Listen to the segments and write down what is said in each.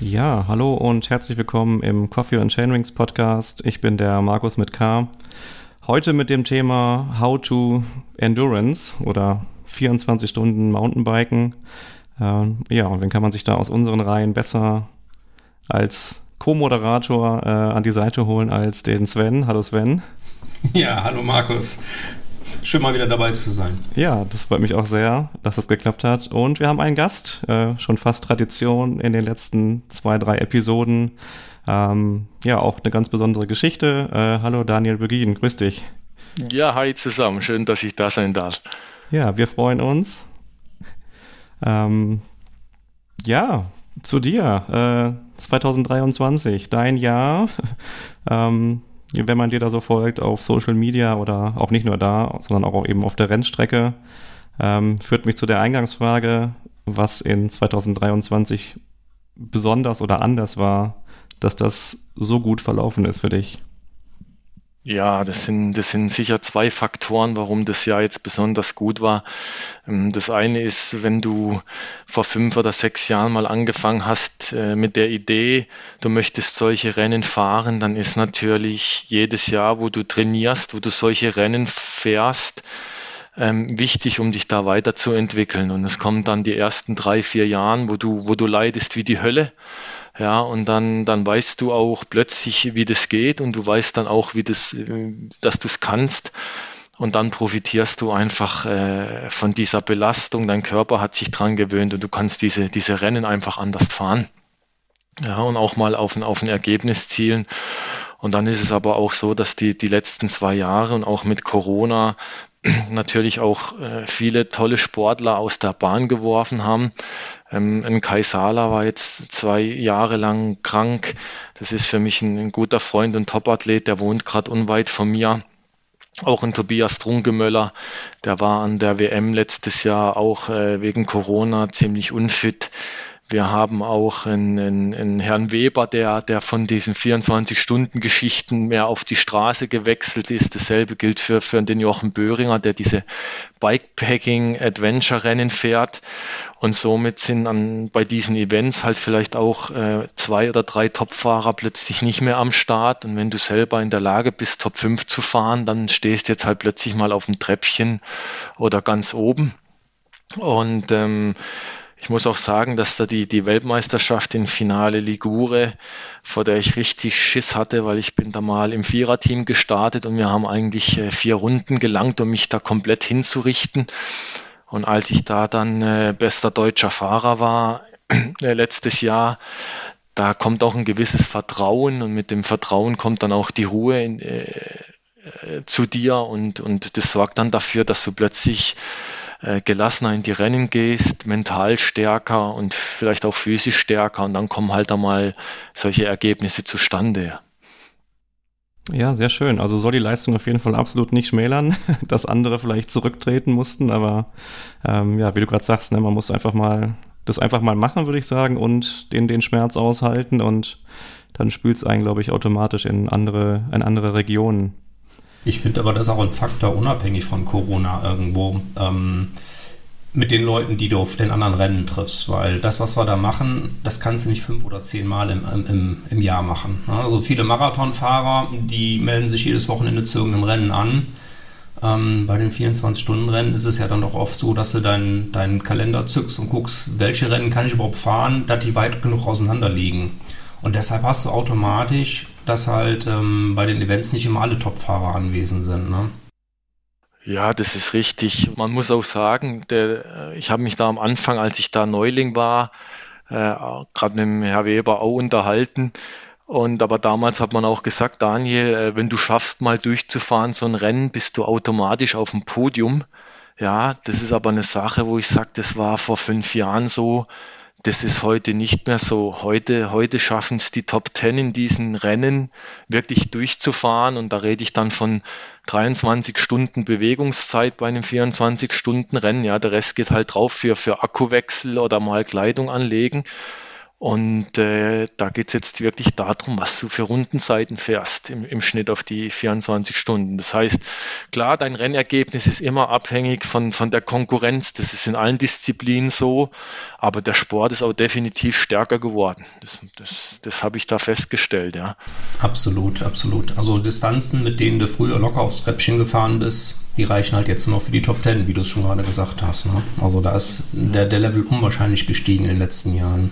Ja, hallo und herzlich willkommen im Coffee and Chainrings Podcast. Ich bin der Markus mit K. Heute mit dem Thema How to Endurance oder 24 Stunden Mountainbiken. Und wen kann man sich da aus unseren Reihen besser als Co-Moderator an die Seite holen als den Sven? Hallo Sven. Ja, hallo Markus. Schön mal wieder dabei zu sein. Ja, das freut mich auch sehr, dass das geklappt hat. Und wir haben einen Gast, schon fast Tradition in den letzten 2-3 Episoden. Auch eine ganz besondere Geschichte. Hallo Daniel Begin, grüß dich. Ja, hi zusammen, schön, dass ich da sein darf. Ja, wir freuen uns. Zu dir, 2023, dein Jahr. Wenn man dir da so folgt auf Social Media oder auch nicht nur da, sondern auch eben auf der Rennstrecke, führt mich zu der Eingangsfrage, was in 2023 besonders oder anders war, dass das so gut verlaufen ist für dich. Ja, das sind sicher zwei Faktoren, warum das Jahr jetzt besonders gut war. Das eine ist, wenn du vor 5 oder 6 Jahren mal angefangen hast mit der Idee, du möchtest solche Rennen fahren, dann ist natürlich jedes Jahr, wo du trainierst, wo du solche Rennen fährst, wichtig, um dich da weiterzuentwickeln. Und es kommen dann die ersten 3-4 Jahren, wo du leidest wie die Hölle. Ja, und dann weißt du auch plötzlich, wie das geht, und du weißt dann auch, dass du es kannst. Und dann profitierst du einfach von dieser Belastung. Dein Körper hat sich dran gewöhnt und du kannst diese Rennen einfach anders fahren. Ja, und auch mal auf ein Ergebnis zielen. Und dann ist es aber auch so, dass die letzten 2 Jahre und auch mit Corona natürlich auch viele tolle Sportler aus der Bahn geworfen haben. Ein Kai Sala war jetzt 2 Jahre lang krank. Das ist für mich ein guter Freund und Topathlet, der wohnt gerade unweit von mir. Auch ein Tobias Drungemöller, der war an der WM letztes Jahr auch wegen Corona ziemlich unfit. Wir haben auch einen Herrn Weber, der von diesen 24-Stunden-Geschichten mehr auf die Straße gewechselt ist. Dasselbe gilt für den Jochen Böhringer, der diese Bikepacking-Adventure-Rennen fährt. Und somit sind bei diesen Events halt vielleicht auch 2 oder 3 Topfahrer plötzlich nicht mehr am Start. Und wenn du selber in der Lage bist, Top 5 zu fahren, dann stehst du jetzt halt plötzlich mal auf dem Treppchen oder ganz oben. Und ich muss auch sagen, dass da die Weltmeisterschaft in Finale Ligure, vor der ich richtig Schiss hatte, weil ich bin da mal im Viererteam gestartet und wir haben eigentlich 4 Runden gelangt, um mich da komplett hinzurichten. Und als ich da dann bester deutscher Fahrer war letztes Jahr, da kommt auch ein gewisses Vertrauen, und mit dem Vertrauen kommt dann auch die Ruhe zu dir, und das sorgt dann dafür, dass du plötzlich gelassener in die Rennen gehst, mental stärker und vielleicht auch physisch stärker, und dann kommen halt einmal solche Ergebnisse zustande. Ja, sehr schön. Also soll die Leistung auf jeden Fall absolut nicht schmälern, dass andere vielleicht zurücktreten mussten, aber wie du gerade sagst, ne, man muss einfach mal machen, würde ich sagen, und den Schmerz aushalten, und dann spült es einen, glaube ich, automatisch in andere Regionen. Ich finde aber, das ist auch ein Faktor unabhängig von Corona irgendwo, mit den Leuten, die du auf den anderen Rennen triffst, weil das, was wir da machen, das kannst du nicht 5 oder 10 Mal im Jahr machen. Also viele Marathonfahrer, die melden sich jedes Wochenende zu irgendeinem Rennen an. Bei den 24-Stunden-Rennen ist es ja dann doch oft so, dass du deinen Kalender zückst und guckst, welche Rennen kann ich überhaupt fahren, dass die weit genug auseinander liegen. Und deshalb hast du automatisch, dass halt bei den Events nicht immer alle Top-Fahrer anwesend sind, ne? Ja, das ist richtig. Man muss auch sagen, ich habe mich da am Anfang, als ich da Neuling war, gerade mit dem Herr Weber auch unterhalten. Aber damals hat man auch gesagt, Daniel, wenn du schaffst, mal durchzufahren, so ein Rennen, bist du automatisch auf dem Podium. Ja, das ist aber eine Sache, wo ich sage, das war vor 5 Jahren so. Das ist heute nicht mehr so. Heute schaffen es die Top 10 in diesen Rennen wirklich durchzufahren, und da rede ich dann von 23 Stunden Bewegungszeit bei einem 24-Stunden-Rennen. Ja, der Rest geht halt drauf für Akkuwechsel oder mal Kleidung anlegen. Und da geht es jetzt wirklich darum, was du für Rundenzeiten fährst im Schnitt auf die 24 Stunden. Das heißt, klar, dein Rennergebnis ist immer abhängig von der Konkurrenz. Das ist in allen Disziplinen so, aber der Sport ist auch definitiv stärker geworden. Das habe ich da festgestellt, ja. Absolut, absolut. Also Distanzen, mit denen du früher locker aufs Treppchen gefahren bist, die reichen halt jetzt nur für die Top 10, wie du es schon gerade gesagt hast. Ne? Also da ist der Level unwahrscheinlich gestiegen in den letzten Jahren.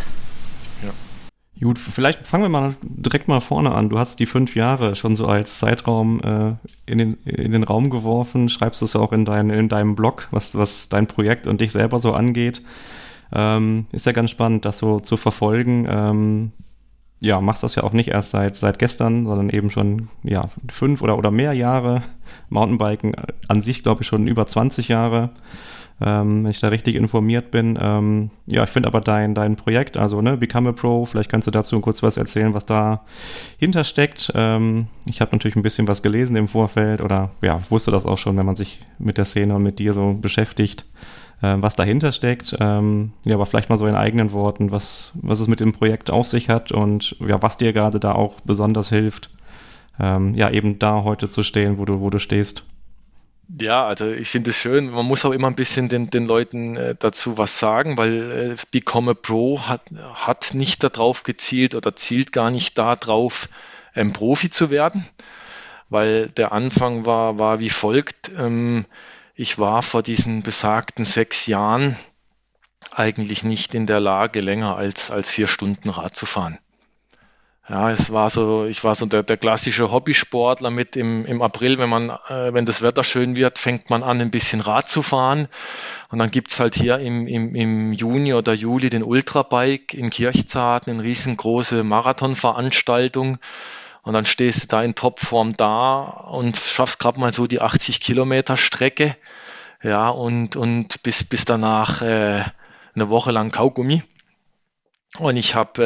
Gut, vielleicht fangen wir mal direkt mal vorne an. Du hast die 5 Jahre schon so als Zeitraum in den Raum geworfen. Schreibst du es ja auch in deinem Blog, was dein Projekt und dich selber so angeht. Ist ja ganz spannend, das so zu verfolgen. Machst das ja auch nicht erst seit gestern, sondern eben schon 5 oder mehr Jahre. Mountainbiken an sich, glaube ich, schon über 20 Jahre. Wenn ich da richtig informiert bin. Ich finde aber dein Projekt, also Become a Pro, vielleicht kannst du dazu kurz was erzählen, was da hintersteckt. Ich habe natürlich ein bisschen was gelesen im Vorfeld oder wusste das auch schon, wenn man sich mit der Szene und mit dir so beschäftigt, was dahinter steckt. Aber vielleicht mal so in eigenen Worten, was es mit dem Projekt auf sich hat und was dir gerade da auch besonders hilft, eben da heute zu stehen, wo du stehst. Ja, also ich finde es schön. Man muss auch immer ein bisschen den Leuten dazu was sagen, weil Become a Pro hat nicht darauf gezielt oder zielt gar nicht darauf, Profi zu werden, weil der Anfang war wie folgt. Ich war vor diesen besagten 6 Jahren eigentlich nicht in der Lage, länger als 4 Stunden Rad zu fahren. Ja, ich war so der klassische Hobbysportler mit im April, wenn das Wetter schön wird, fängt man an, ein bisschen Rad zu fahren. Und dann gibt's halt hier im Juni oder Juli den Ultrabike in Kirchzarten, eine riesengroße Marathonveranstaltung. Und dann stehst du da in Topform da und schaffst gerade mal so die 80 Kilometer Strecke. Ja, und bis danach eine Woche lang Kaugummi. Und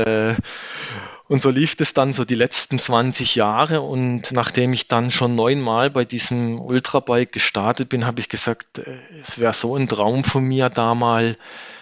und so lief es dann so die letzten 20 Jahre und nachdem ich dann schon 9-mal bei diesem Ultrabike gestartet bin, habe ich gesagt, es wäre so ein Traum von mir, da mal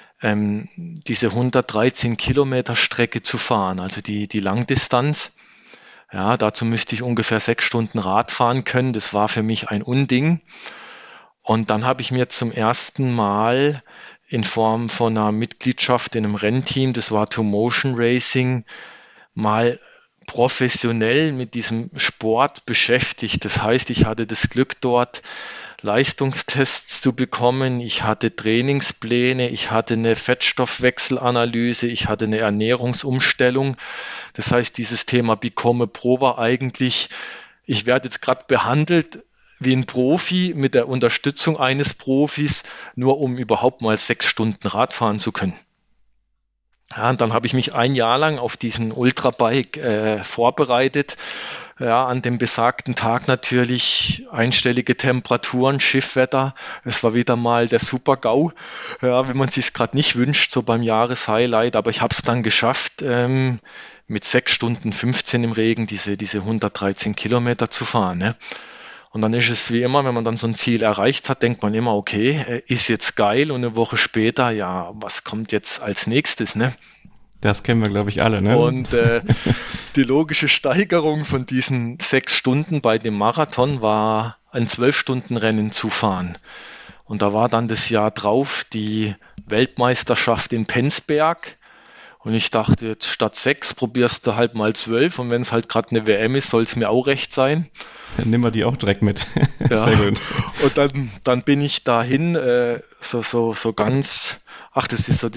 diese 113 Kilometer Strecke zu fahren, also die Langdistanz. Ja, dazu müsste ich ungefähr 6 Stunden Rad fahren können. Das war für mich ein Unding. Und dann habe ich mir zum ersten Mal in Form von einer Mitgliedschaft in einem Rennteam, das war Two Motion Racing, mal professionell mit diesem Sport beschäftigt. Das heißt, ich hatte das Glück, dort Leistungstests zu bekommen. Ich hatte Trainingspläne, ich hatte eine Fettstoffwechselanalyse, ich hatte eine Ernährungsumstellung. Das heißt, dieses Thema Become a Pro war eigentlich, ich werde jetzt gerade behandelt wie ein Profi mit der Unterstützung eines Profis, nur um überhaupt mal 6 Stunden Rad fahren zu können. Ja, und dann habe ich mich 1 Jahr lang auf diesen Ultrabike vorbereitet. Ja, an dem besagten Tag natürlich einstellige Temperaturen, Schiffwetter. Es war wieder mal der Super-GAU, ja, wenn man sich es gerade nicht wünscht, so beim Jahreshighlight. Aber ich habe es dann geschafft, mit 6 Stunden 15 im Regen diese 113 Kilometer zu fahren. Ne? Und dann ist es wie immer, wenn man dann so ein Ziel erreicht hat, denkt man immer, okay, ist jetzt geil. Und eine Woche später, ja, was kommt jetzt als nächstes, ne? Das kennen wir, glaube ich, alle, ne? Und die logische Steigerung von diesen 6 Stunden bei dem Marathon war, ein 12-Stunden-Rennen zu fahren. Und da war dann das Jahr drauf die Weltmeisterschaft in Penzberg. Und ich dachte, jetzt statt 6 probierst du halt mal 12. Und wenn es halt gerade eine WM ist, soll es mir auch recht sein. Dann nehmen wir die auch direkt mit. Ja. Sehr gut. Und dann bin ich dahin, so ganz, das ist so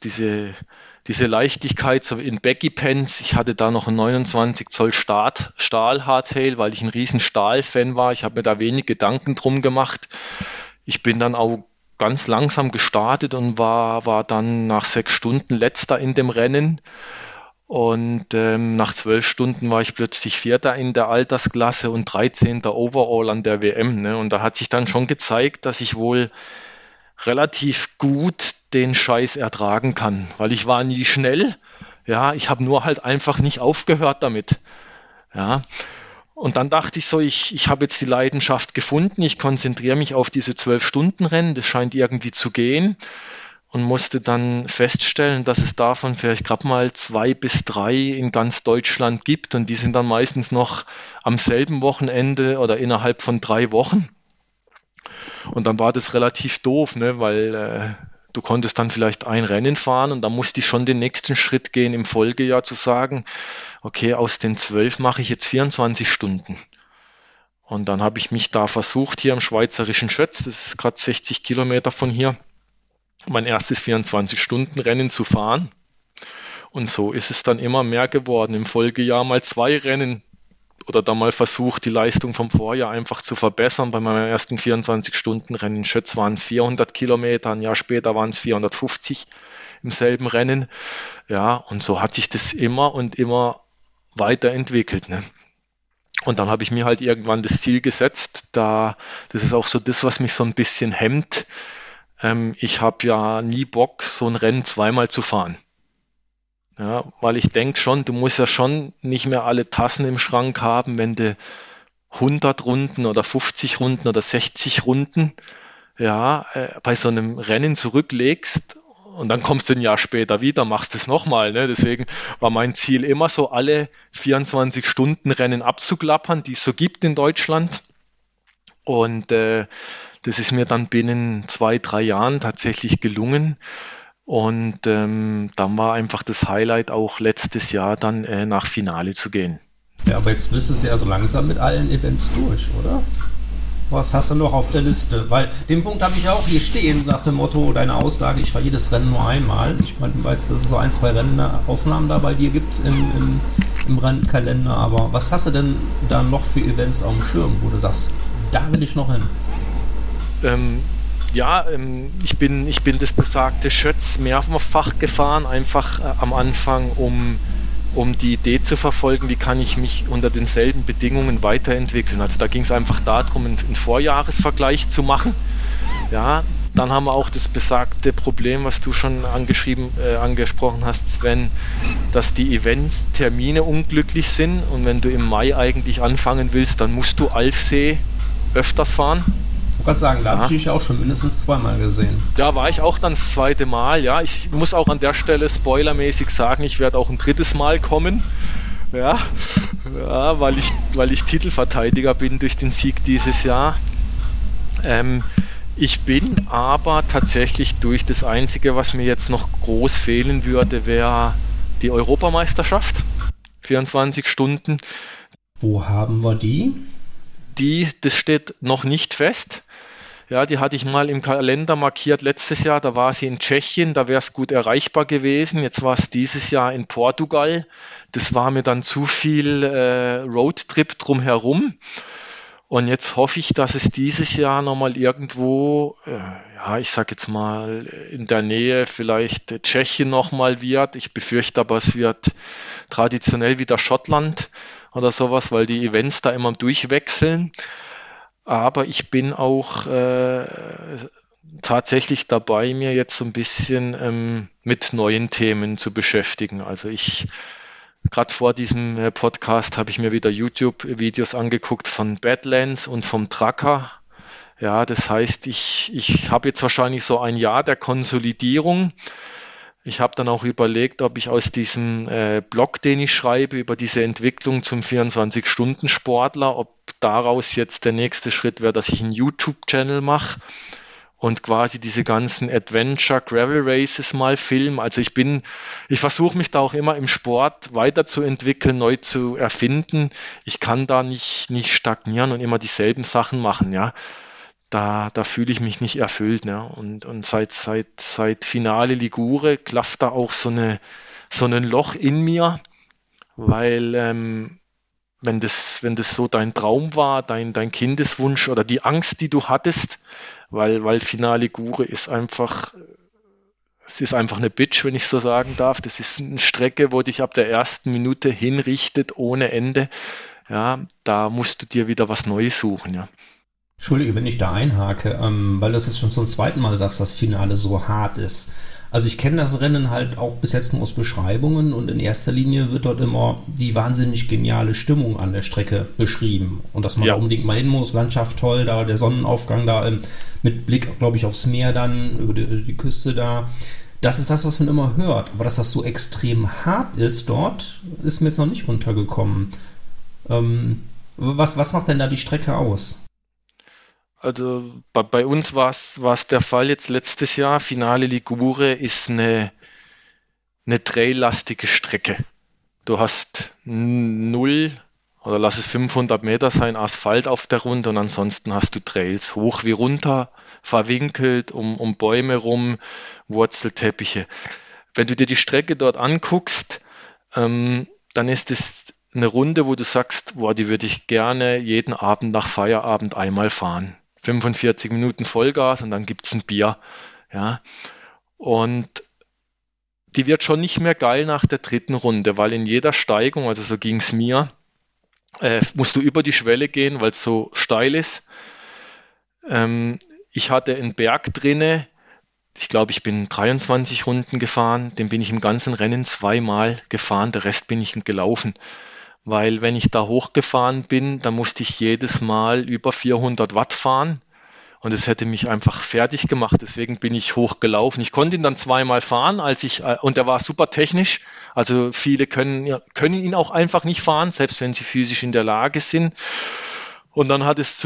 diese Leichtigkeit, so in Baggy Pants. Ich hatte da noch einen 29 Zoll Stahl-Hardtail, weil ich ein riesen Stahl-Fan war. Ich habe mir da wenig Gedanken drum gemacht. Ich bin dann auch ganz langsam gestartet und war dann nach 6 Stunden letzter in dem Rennen. Und nach 12 Stunden war ich plötzlich Vierter in der Altersklasse und 13. Overall an der WM. Ne? Und da hat sich dann schon gezeigt, dass ich wohl relativ gut den Scheiß ertragen kann, weil ich war nie schnell. Ja, ich habe nur halt einfach nicht aufgehört damit. Ja. Und dann dachte ich so, ich habe jetzt die Leidenschaft gefunden, ich konzentriere mich auf diese 12-Stunden-Rennen, das scheint irgendwie zu gehen. und musste dann feststellen, dass es davon vielleicht gerade mal 2 bis 3 in ganz Deutschland gibt und die sind dann meistens noch am selben Wochenende oder innerhalb von 3 Wochen. Und dann war das relativ doof, ne, weil du konntest dann vielleicht ein Rennen fahren und dann musste ich schon den nächsten Schritt gehen im Folgejahr zu sagen, okay, aus den 12 mache ich jetzt 24 Stunden. Und dann habe ich mich da versucht, hier im schweizerischen Schötz, das ist gerade 60 Kilometer von hier, mein erstes 24-Stunden-Rennen zu fahren. Und so ist es dann immer mehr geworden. Im Folgejahr mal 2 Rennen oder dann mal versucht, die Leistung vom Vorjahr einfach zu verbessern. Bei meinem ersten 24-Stunden-Rennen in Schötz waren es 400 Kilometer, ein Jahr später waren es 450 im selben Rennen. Ja, und so hat sich das immer und immer weiterentwickelt, ne? Und dann habe ich mir halt irgendwann das Ziel gesetzt, das ist auch so das, was mich so ein bisschen hemmt. Ich habe ja nie Bock, so ein Rennen zweimal zu fahren. Ja, weil ich denke schon, du musst ja schon nicht mehr alle Tassen im Schrank haben, wenn du 100 Runden oder 50 Runden oder 60 Runden bei so einem Rennen zurücklegst und dann kommst du ein Jahr später wieder, machst es nochmal. Ne? Deswegen war mein Ziel immer so, alle 24-Stunden-Rennen abzuklappern, die es so gibt in Deutschland. Und das ist mir dann binnen 2, 3 Jahren tatsächlich gelungen. Und dann war einfach das Highlight auch letztes Jahr dann nach Finale zu gehen. Ja, aber jetzt bist du ja so langsam mit allen Events durch, oder? Was hast du noch auf der Liste? Weil den Punkt habe ich auch hier stehen, nach dem Motto, deine Aussage, ich fahre jedes Rennen nur einmal. Ich meine, du weißt, dass es so 1, 2 Ausnahmen da bei dir gibt im Rennkalender, aber was hast du denn da noch für Events auf dem Schirm, wo du sagst, da will ich noch hin? Ich bin das besagte Schötz mehrfach gefahren, einfach am Anfang, um die Idee zu verfolgen, wie kann ich mich unter denselben Bedingungen weiterentwickeln. Also da ging es einfach darum, einen Vorjahresvergleich zu machen. Ja, dann haben wir auch das besagte Problem, was du schon angesprochen hast, Sven, dass die Eventtermine unglücklich sind und wenn du im Mai eigentlich anfangen willst, dann musst du Alfsee öfters fahren. Ich kann sagen, da habe ich dich auch schon mindestens 2-mal gesehen. Da war ich auch dann das 2. Mal, ja. Ich muss auch an der Stelle spoilermäßig sagen, ich werde auch ein 3. Mal kommen. Ja, weil ich Titelverteidiger bin durch den Sieg dieses Jahr. Ich bin aber tatsächlich durch das Einzige, was mir jetzt noch groß fehlen würde, wäre die Europameisterschaft. 24 Stunden. Wo haben wir die? Das steht noch nicht fest. Ja, die hatte ich mal im Kalender markiert letztes Jahr, da war sie in Tschechien, da wäre es gut erreichbar gewesen. Jetzt war es dieses Jahr in Portugal. Das war mir dann zu viel Roadtrip drumherum. Und jetzt hoffe ich, dass es dieses Jahr nochmal irgendwo, ich sag jetzt mal in der Nähe vielleicht Tschechien nochmal wird. Ich befürchte aber, es wird traditionell wieder Schottland oder sowas, weil die Events da immer durchwechseln. Aber ich bin auch tatsächlich dabei, mir jetzt so ein bisschen mit neuen Themen zu beschäftigen. Also gerade vor diesem Podcast habe ich mir wieder YouTube-Videos angeguckt von Badlands und vom Tracker. Ja, das heißt, ich habe jetzt wahrscheinlich so ein Jahr der Konsolidierung. Ich habe dann auch überlegt, ob ich aus diesem Blog, den ich schreibe, über diese Entwicklung zum 24-Stunden-Sportler, ob daraus jetzt der nächste Schritt wäre, dass ich einen YouTube-Channel mache und quasi diese ganzen Adventure Gravel Races mal filme. Also ich versuche mich da auch immer im Sport weiterzuentwickeln, neu zu erfinden. Ich kann da nicht stagnieren und immer dieselben Sachen machen, ja. Da fühle ich mich nicht erfüllt, ne? Und seit Finale Ligure klafft da auch so ein Loch in mir, weil wenn das so dein Traum war, dein Kindeswunsch oder die Angst, die du hattest, weil Finale Ligure es ist einfach eine Bitch, wenn ich so sagen darf. Das ist eine Strecke, wo dich ab der ersten Minute hinrichtet ohne Ende. Ja, da musst du dir wieder was Neues suchen, ja. Entschuldige, wenn ich da einhake, weil du es jetzt schon zum 2. Mal sagst, dass Finale so hart ist. Also ich kenne das Rennen halt auch bis jetzt nur aus Beschreibungen und in erster Linie wird dort immer die wahnsinnig geniale Stimmung an der Strecke beschrieben und dass man da unbedingt mal hin muss, Landschaft toll, da der Sonnenaufgang da mit Blick, glaube ich, aufs Meer dann, über die Küste da. Das ist das, was man immer hört, aber dass das so extrem hart ist dort, ist mir jetzt noch nicht untergekommen. Was macht denn da die Strecke aus? Also bei uns war es der Fall jetzt letztes Jahr. Finale Ligure ist eine traillastige Strecke. Du hast 0 oder lass es 500 Meter sein Asphalt auf der Runde und ansonsten hast du Trails, hoch wie runter, verwinkelt, um Bäume rum, Wurzelteppiche. Wenn du dir die Strecke dort anguckst, dann ist es eine Runde, wo du sagst, boah, die würde ich gerne jeden Abend nach Feierabend einmal fahren. 45 Minuten Vollgas und dann gibt's ein Bier. Ja. Und die wird schon nicht mehr geil nach der dritten Runde, weil in jeder Steigung, also so ging's mir, musst du über die Schwelle gehen, weil es so steil ist. Ich hatte einen Berg drinne. Ich glaube, ich bin 23 Runden gefahren. Den bin ich im ganzen Rennen 2-mal gefahren. Der Rest bin ich gelaufen. Weil wenn ich da hochgefahren bin, dann musste ich jedes Mal über 400 Watt fahren und es hätte mich einfach fertig gemacht. Deswegen bin ich hochgelaufen. Ich konnte ihn dann 2-mal fahren, und der war super technisch. Also viele können ihn auch einfach nicht fahren, selbst wenn sie physisch in der Lage sind. Und dann hat es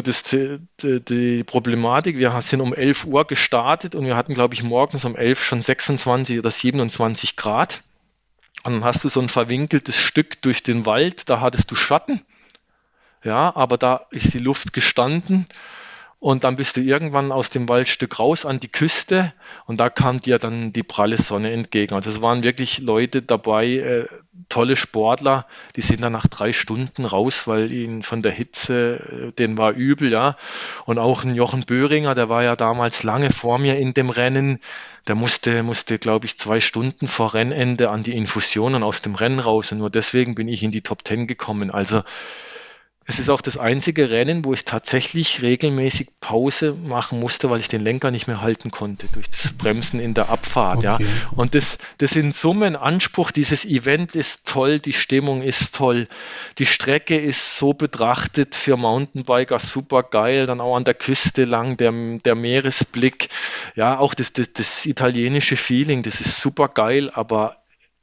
die Problematik, wir sind um 11 Uhr gestartet und wir hatten, glaube ich, morgens um 11 schon 26 oder 27 Grad. Und dann hast du so ein verwinkeltes Stück durch den Wald, da hattest du Schatten, ja, aber da ist die Luft gestanden und dann bist du irgendwann aus dem Waldstück raus an die Küste und da kam dir dann die pralle Sonne entgegen. Also es waren wirklich Leute dabei, tolle Sportler, die sind dann nach 3 Stunden raus, weil ihnen von der Hitze, denen war übel, ja. Und auch ein Jochen Böhringer, der war ja damals lange vor mir in dem Rennen, der musste, glaube ich, 2 Stunden vor Rennende an die Infusion und aus dem Rennen raus. Und nur deswegen bin ich in die Top 10 gekommen. Also es ist auch das einzige Rennen, wo ich tatsächlich regelmäßig Pause machen musste, weil ich den Lenker nicht mehr halten konnte durch das Bremsen in der Abfahrt. Okay. Ja. Und das in Summe ein Anspruch. Dieses Event ist toll, die Stimmung ist toll, die Strecke ist so betrachtet für Mountainbiker super geil, dann auch an der Küste lang, der Meeresblick, ja, auch das italienische Feeling, das ist super geil, aber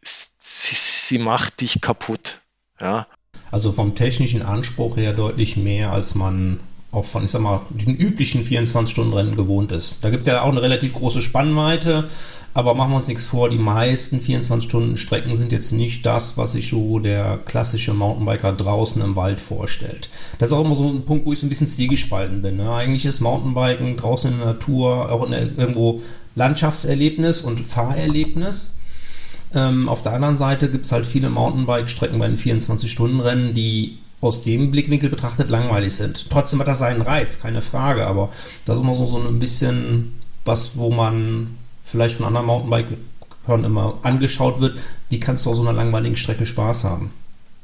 sie macht dich kaputt, ja. Also vom technischen Anspruch her deutlich mehr, als man auch von, ich sag mal, den üblichen 24-Stunden-Rennen gewohnt ist. Da gibt es ja auch eine relativ große Spannweite, aber machen wir uns nichts vor, die meisten 24-Stunden-Strecken sind jetzt nicht das, was sich so der klassische Mountainbiker draußen im Wald vorstellt. Das ist auch immer so ein Punkt, wo ich so ein bisschen zwiegespalten bin. Ne? Eigentlich ist Mountainbiken draußen in der Natur auch irgendwo Landschaftserlebnis und Fahrerlebnis. Auf der anderen Seite gibt es halt viele Mountainbike-Strecken bei den 24-Stunden-Rennen, die aus dem Blickwinkel betrachtet langweilig sind. Trotzdem hat das seinen Reiz, keine Frage, aber das ist immer so ein bisschen was, wo man vielleicht von anderen Mountainbike-Hörern immer angeschaut wird. Wie kannst du auf so einer langweiligen Strecke Spaß haben?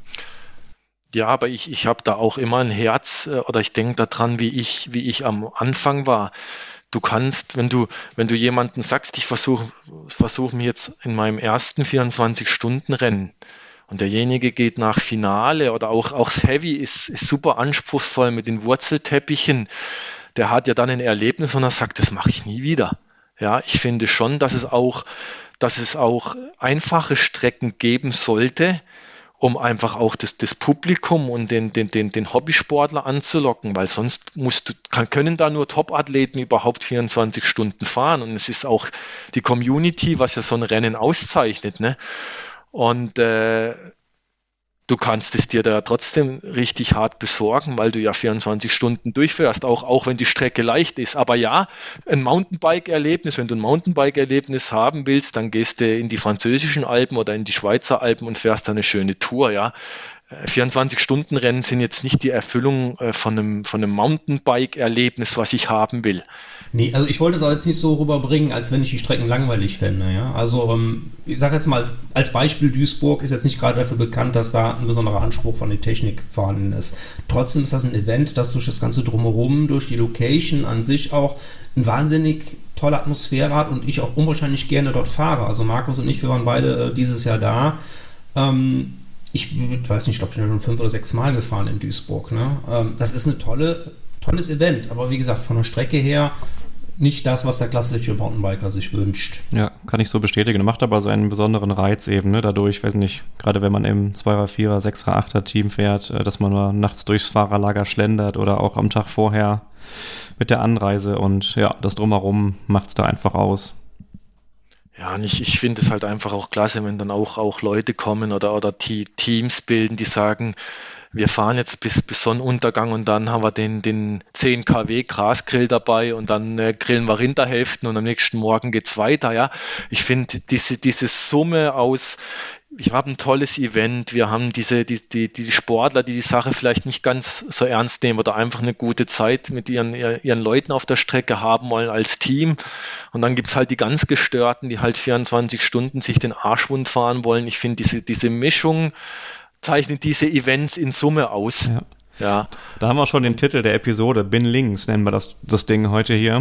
Ja, aber ich habe da auch immer ein Herz oder ich denke daran, wie ich am Anfang war. Du kannst, wenn du jemanden sagst, ich versuche mich jetzt in meinem ersten 24-Stunden-Rennen und derjenige geht nach Finale oder auch das Heavy ist super anspruchsvoll mit den Wurzelteppichen, der hat ja dann ein Erlebnis und er sagt, das mache ich nie wieder. Ja, ich finde schon, dass es auch einfache Strecken geben sollte, um einfach auch das Publikum und den Hobbysportler anzulocken, weil sonst können da nur Top-Athleten überhaupt 24 Stunden fahren und es ist auch die Community, was ja so ein Rennen auszeichnet, ne? Und du kannst es dir da trotzdem richtig hart besorgen, weil du ja 24 Stunden durchfährst, auch wenn die Strecke leicht ist. Aber ja, ein Mountainbike-Erlebnis, wenn du ein Mountainbike-Erlebnis haben willst, dann gehst du in die französischen Alpen oder in die Schweizer Alpen und fährst da eine schöne Tour, ja. 24-Stunden-Rennen sind jetzt nicht die Erfüllung von einem Mountainbike-Erlebnis, was ich haben will. Nee, also ich wollte es auch jetzt nicht so rüberbringen, als wenn ich die Strecken langweilig fände. Ja? Also ich sage jetzt mal als Beispiel, Duisburg ist jetzt nicht gerade dafür bekannt, dass da ein besonderer Anspruch von der Technik vorhanden ist. Trotzdem ist das ein Event, das durch das ganze Drumherum, durch die Location an sich auch eine wahnsinnig tolle Atmosphäre hat und ich auch unwahrscheinlich gerne dort fahre. Also Markus und ich, wir waren beide dieses Jahr da. Ich weiß nicht, ich glaube, ich bin schon 5 oder 6 Mal gefahren in Duisburg. Ne? Das ist ein tolles Event, aber wie gesagt, von der Strecke her nicht das, was der klassische Mountainbiker sich wünscht. Ja, kann ich so bestätigen. Macht aber so einen besonderen Reiz eben, ne? Dadurch, weiß nicht, gerade wenn man im 2er, 4er, 6er, 8er Team fährt, dass man mal nachts durchs Fahrerlager schlendert oder auch am Tag vorher mit der Anreise und ja, das Drumherum macht es da einfach aus. Ja, und ich finde es halt einfach auch klasse, wenn dann auch Leute kommen oder Teams bilden, die sagen, wir fahren jetzt bis Sonnenuntergang und dann haben wir den 10 kW Grasgrill dabei und dann grillen wir Rinderhälften und am nächsten Morgen geht's weiter. Ja, ich finde diese Summe aus, ich habe ein tolles Event, wir haben die Sportler, die Sache vielleicht nicht ganz so ernst nehmen oder einfach eine gute Zeit mit ihren Leuten auf der Strecke haben wollen als Team. Und dann gibt's halt die ganz Gestörten, die halt 24 Stunden sich den Arsch wund fahren wollen. Ich finde, diese Mischung zeichnet diese Events in Summe aus. Ja. Ja. Da haben wir schon den Titel der Episode, Bin links, nennen wir das Ding heute hier.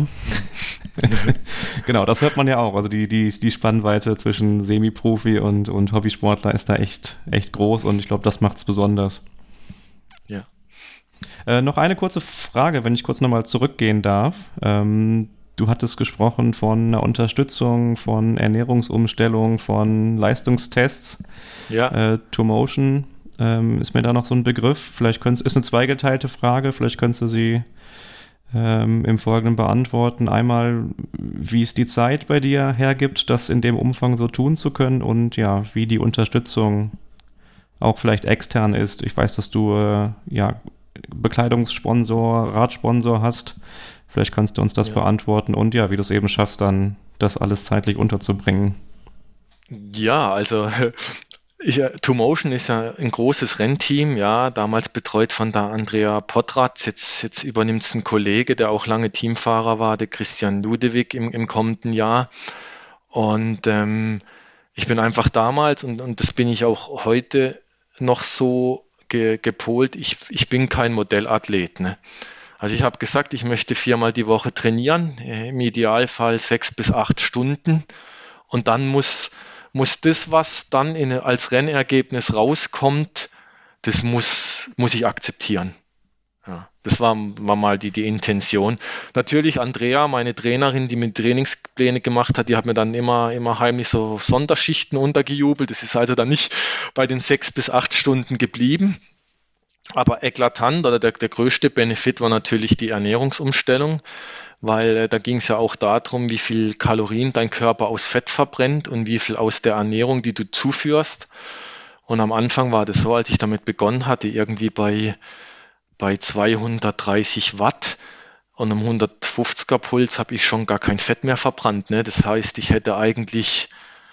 Genau, das hört man ja auch. Also die Spannweite zwischen Semi-Profi und Hobbysportler ist da echt groß und ich glaube, das macht's besonders. Ja. Noch eine kurze Frage, wenn ich kurz nochmal zurückgehen darf. Du hattest gesprochen von einer Unterstützung, von Ernährungsumstellung, von Leistungstests. Ja. ToMotion ist mir da noch so ein Begriff. Vielleicht ist eine zweigeteilte Frage, vielleicht könntest du sie im Folgenden beantworten. Einmal, wie es die Zeit bei dir hergibt, das in dem Umfang so tun zu können und ja, wie die Unterstützung auch vielleicht extern ist. Ich weiß, dass du Bekleidungssponsor, Radsponsor hast. Vielleicht kannst du uns das beantworten und ja, wie du es eben schaffst, dann das alles zeitlich unterzubringen. Ja, also ToMotion ist ja ein großes Rennteam, ja, damals betreut von der Andrea Potratz. Jetzt übernimmt es ein Kollege, der auch lange Teamfahrer war, der Christian Ludewig im kommenden Jahr. Und ich bin einfach damals, und das bin ich auch heute noch so gepolt, ich bin kein Modellathlet, ne? Also ich habe gesagt, ich möchte 4-mal die Woche trainieren, im Idealfall 6 bis 8 Stunden. Und dann muss das, was dann als Rennergebnis rauskommt, das muss ich akzeptieren. Ja, das war mal die Intention. Natürlich Andrea, meine Trainerin, die mir Trainingspläne gemacht hat, die hat mir dann immer heimlich so Sonderschichten untergejubelt. Das ist also dann nicht bei den 6 bis 8 Stunden geblieben. Aber eklatant oder der größte Benefit war natürlich die Ernährungsumstellung, weil da ging es ja auch darum, wie viel Kalorien dein Körper aus Fett verbrennt und wie viel aus der Ernährung, die du zuführst. Und am Anfang war das so, als ich damit begonnen hatte, irgendwie bei 230 Watt und einem 150er Puls habe ich schon gar kein Fett mehr verbrannt, ne? Das heißt, ich hätte eigentlich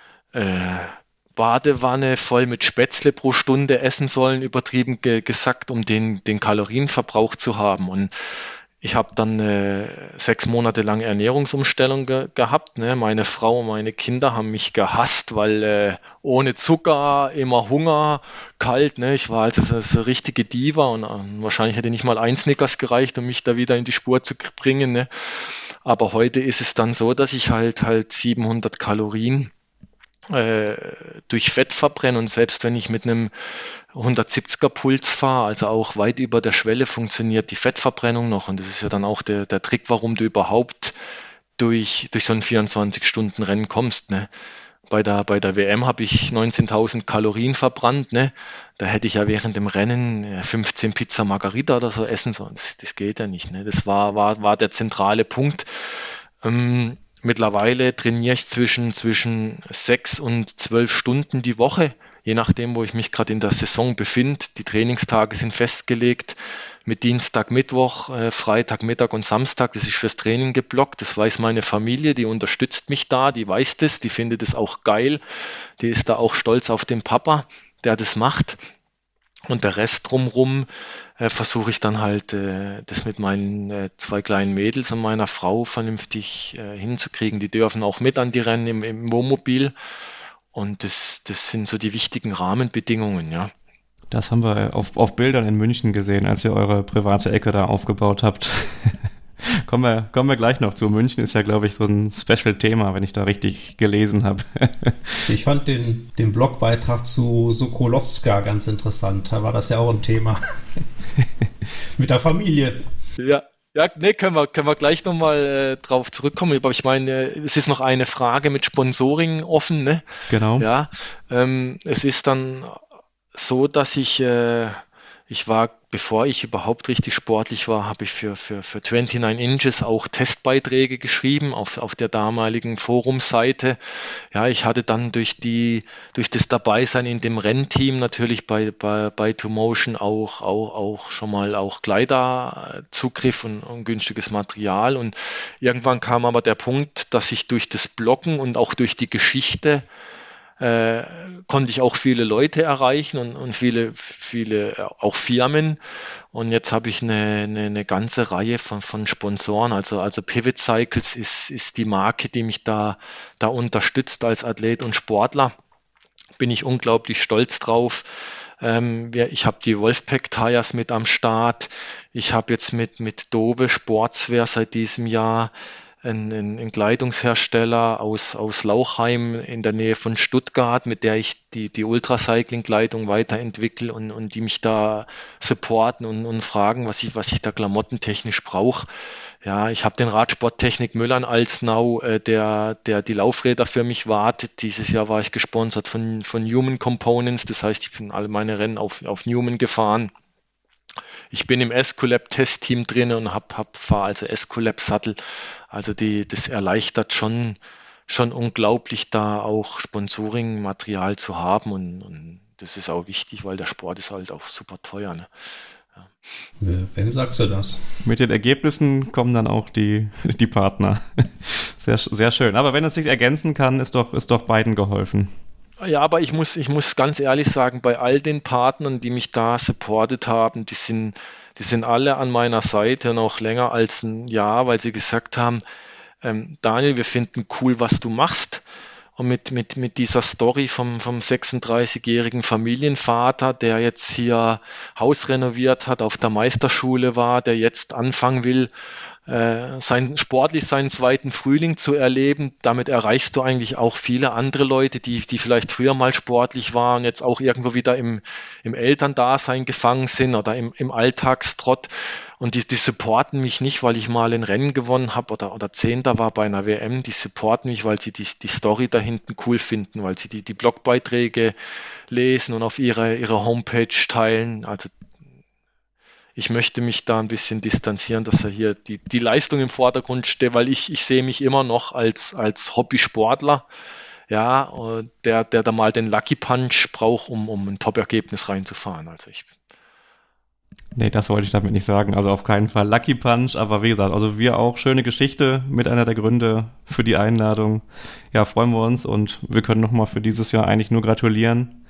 Badewanne voll mit Spätzle pro Stunde essen sollen, übertrieben gesagt, um den Kalorienverbrauch zu haben. Und ich habe dann 6 Monate lang Ernährungsumstellung gehabt. Ne? Meine Frau und meine Kinder haben mich gehasst, weil ohne Zucker, immer Hunger, kalt. Ne? Ich war also so richtige Diva und wahrscheinlich hätte nicht mal ein Snickers gereicht, um mich da wieder in die Spur zu bringen. Ne? Aber heute ist es dann so, dass ich halt 700 Kalorien durch Fett verbrenne und selbst wenn ich mit einem 170er Puls fahre, also auch weit über der Schwelle, funktioniert die Fettverbrennung noch und das ist ja dann auch der Trick, warum du überhaupt durch so ein 24-Stunden-Rennen kommst. Ne? Bei der WM habe ich 19.000 Kalorien verbrannt, ne? Da hätte ich ja während dem Rennen 15 Pizza Margarita oder so essen sollen. Das geht ja nicht. Ne? Das war der zentrale Punkt. Mittlerweile trainiere ich zwischen 6 und 12 Stunden die Woche, je nachdem, wo ich mich gerade in der Saison befinde. Die Trainingstage sind festgelegt mit Dienstag, Mittwoch, Freitag, Mittag und Samstag. Das ist fürs Training geblockt. Das weiß meine Familie, die unterstützt mich da, die weiß das, die findet es auch geil. Die ist da auch stolz auf den Papa, der das macht. Und der Rest drumrum versuche ich dann halt, das mit meinen 2 kleinen Mädels und meiner Frau vernünftig hinzukriegen. Die dürfen auch mit an die Rennen im Wohnmobil. Und das sind so die wichtigen Rahmenbedingungen, ja. Das haben wir auf Bildern in München gesehen, als ihr eure private Ecke da aufgebaut habt. Kommen wir gleich noch zu. München ist ja, glaube ich, so ein Special-Thema, wenn ich da richtig gelesen habe. Ich fand den Blogbeitrag zu Sokolowska ganz interessant. Da war das ja auch ein Thema. Mit der Familie. Ja, nee, können wir gleich nochmal drauf zurückkommen. Aber ich meine, es ist noch eine Frage mit Sponsoring offen, ne? Genau. Ja, es ist dann so, dass ich war, bevor ich überhaupt richtig sportlich war, habe ich für 29 Inches auch Testbeiträge geschrieben auf der damaligen Forumseite. Ja, ich hatte dann durch das Dabeisein in dem Rennteam natürlich bei 2Motion auch schon mal auch Kleiderzugriff und günstiges Material. Und irgendwann kam aber der Punkt, dass ich durch das Bloggen und auch durch die Geschichte konnte ich auch viele Leute erreichen und viele auch Firmen. Und jetzt habe ich eine ganze Reihe von Sponsoren. Also Pivot Cycles ist die Marke, die mich da unterstützt als Athlet und Sportler. Bin ich unglaublich stolz drauf. Ich habe die Wolfpack Tires mit am Start. Ich habe jetzt mit Dove Sportswear seit diesem Jahr ein Kleidungshersteller aus Lauchheim in der Nähe von Stuttgart, mit der ich die Ultracycling-Kleidung weiterentwickle und die mich da supporten und fragen, was ich da klamottentechnisch brauche. Ja, ich habe den Radsporttechnik Müller in Alsnau, der die Laufräder für mich wartet. Dieses Jahr war ich gesponsert von Newman Components, das heißt, ich bin alle meine Rennen auf Newman gefahren. Ich bin im Escolab-Testteam drin und fahre also Escolab-Sattel. Also das erleichtert schon unglaublich, da auch Sponsoring-Material zu haben. Und das ist auch wichtig, weil der Sport ist halt auch super teuer. Ne? Ja. Wem sagst du das? Mit den Ergebnissen kommen dann auch die Partner. Sehr, sehr schön. Aber wenn es sich ergänzen kann, ist doch beiden geholfen. Ja, aber ich muss ganz ehrlich sagen, bei all den Partnern, die mich da supportet haben, die sind alle an meiner Seite und auch länger als ein Jahr, weil sie gesagt haben, Daniel, wir finden cool, was du machst. Und mit dieser Story vom 36-jährigen Familienvater, der jetzt hier Haus renoviert hat, auf der Meisterschule war, der jetzt anfangen will, sportlich seinen zweiten Frühling zu erleben. Damit erreichst du eigentlich auch viele andere Leute, die vielleicht früher mal sportlich waren und jetzt auch irgendwo wieder im Elterndasein gefangen sind oder im Alltagstrott. Und die supporten mich nicht, weil ich mal ein Rennen gewonnen habe oder Zehnter war bei einer WM. Die supporten mich, weil sie die Story da hinten cool finden, weil sie die Blogbeiträge lesen und auf ihre Homepage teilen. Also ich möchte mich da ein bisschen distanzieren, dass er hier die Leistung im Vordergrund steht, weil ich sehe mich immer noch als Hobbysportler, ja, der da mal den Lucky Punch braucht, um ein Top-Ergebnis reinzufahren. Nee, das wollte ich damit nicht sagen. Also auf keinen Fall Lucky Punch, aber wie gesagt, also wir auch, schöne Geschichte mit einer der Gründe für die Einladung. Ja, freuen wir uns und wir können nochmal für dieses Jahr eigentlich nur gratulieren.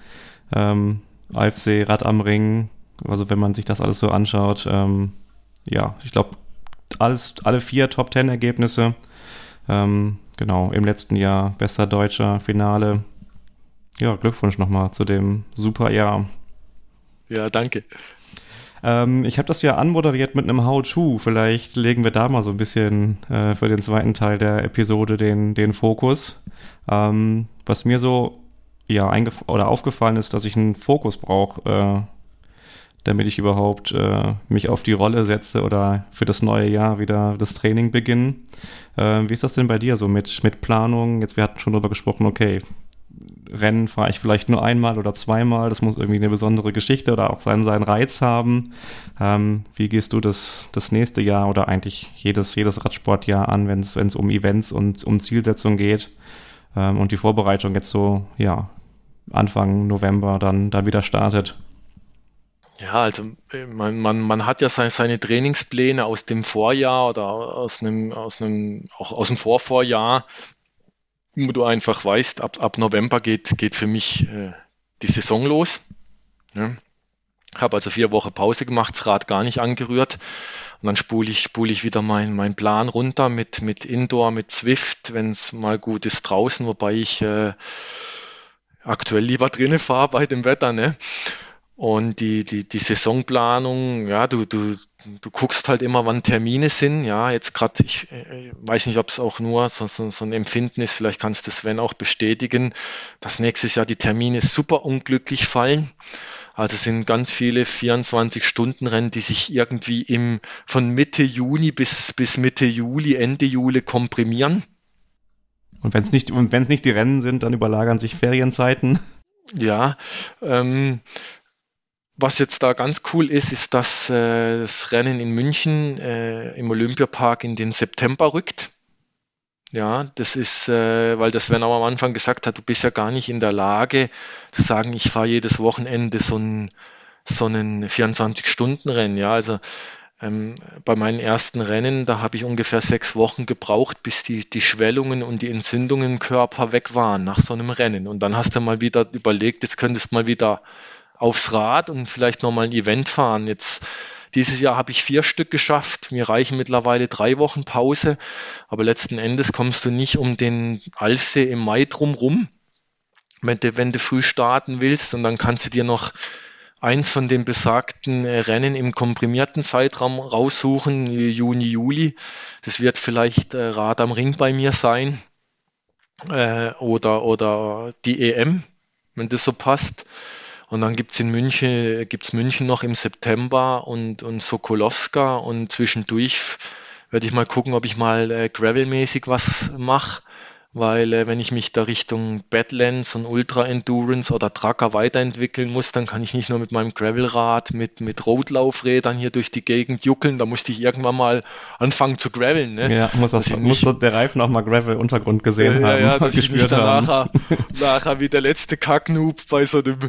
AFC Rad am Ring, also wenn man sich das alles so anschaut, ja, ich glaube, alle 4 Top-10-Ergebnisse. Genau, im letzten Jahr bester Deutscher, Finale. Ja, Glückwunsch nochmal zu dem super Jahr. Ja, danke. Ich habe das ja anmoderiert mit einem How-To. Vielleicht legen wir da mal so ein bisschen für den zweiten Teil der Episode den Fokus. Was mir so aufgefallen ist, dass ich einen Fokus brauche, damit ich überhaupt mich auf die Rolle setze oder für das neue Jahr wieder das Training beginne. Wie ist das denn bei dir so mit Planung? Jetzt, wir hatten schon darüber gesprochen, okay, Rennen fahre ich vielleicht nur einmal oder zweimal, das muss irgendwie eine besondere Geschichte oder auch seinen Reiz haben. Wie gehst du das nächste Jahr oder eigentlich jedes Radsportjahr an, wenn es um Events und um Zielsetzung geht und die Vorbereitung jetzt so, ja, Anfang November dann wieder startet? Ja, also man hat ja seine Trainingspläne aus dem Vorjahr oder aus dem Vorvorjahr, wo du einfach weißt, ab November geht für mich die Saison los. Ne? Habe also 4 Wochen Pause gemacht, das Rad gar nicht angerührt. Und dann spule ich wieder mein Plan runter mit Indoor, mit Zwift, wenn es mal gut ist draußen, wobei ich aktuell lieber drinnen fahre bei dem Wetter, ne? Und die Saisonplanung, ja, du guckst halt immer, wann Termine sind. Ja, jetzt gerade, ich weiß nicht, ob es auch nur so ein Empfinden ist, vielleicht kannst du Sven auch bestätigen, dass nächstes Jahr die Termine super unglücklich fallen. Also es sind ganz viele 24-Stunden-Rennen, die sich irgendwie von Mitte Juni bis Mitte Juli, Ende Juli komprimieren. Und wenn es nicht die Rennen sind, dann überlagern sich Ferienzeiten. Ja, was jetzt da ganz cool ist, dass das Rennen in München im Olympiapark in den September rückt. Ja, das ist, weil das Sven auch am Anfang gesagt hat, du bist ja gar nicht in der Lage zu sagen, ich fahre jedes Wochenende so einen 24-Stunden-Rennen. Ja, also bei meinen ersten Rennen, da habe ich ungefähr 6 Wochen gebraucht, bis die Schwellungen und die Entzündungen im Körper weg waren nach so einem Rennen. Und dann hast du mal wieder überlegt, jetzt könntest du mal wieder aufs Rad und vielleicht nochmal ein Event fahren. Dieses Jahr habe ich 4 Stück geschafft. Mir reichen mittlerweile 3 Wochen Pause. Aber letzten Endes kommst du nicht um den Alfsee im Mai drumrum, wenn du früh starten willst. Und dann kannst du dir noch eins von den besagten Rennen im komprimierten Zeitraum raussuchen, Juni, Juli. Das wird vielleicht Rad am Ring bei mir sein oder die EM, wenn das so passt. Und dann gibt's München noch im September und Sokolowska und zwischendurch werde ich mal gucken, ob ich mal Gravel-mäßig was mache, weil wenn ich mich da Richtung Badlands und Ultra Endurance oder Tracker weiterentwickeln muss, dann kann ich nicht nur mit meinem Gravelrad, mit Roadlaufrädern hier durch die Gegend juckeln, da musste ich irgendwann mal anfangen zu graveln. Ne? Ja, muss der Reifen auch mal Gravel-Untergrund gesehen haben. Ja, dass ich nicht nachher wie der letzte Kacknoob bei so einem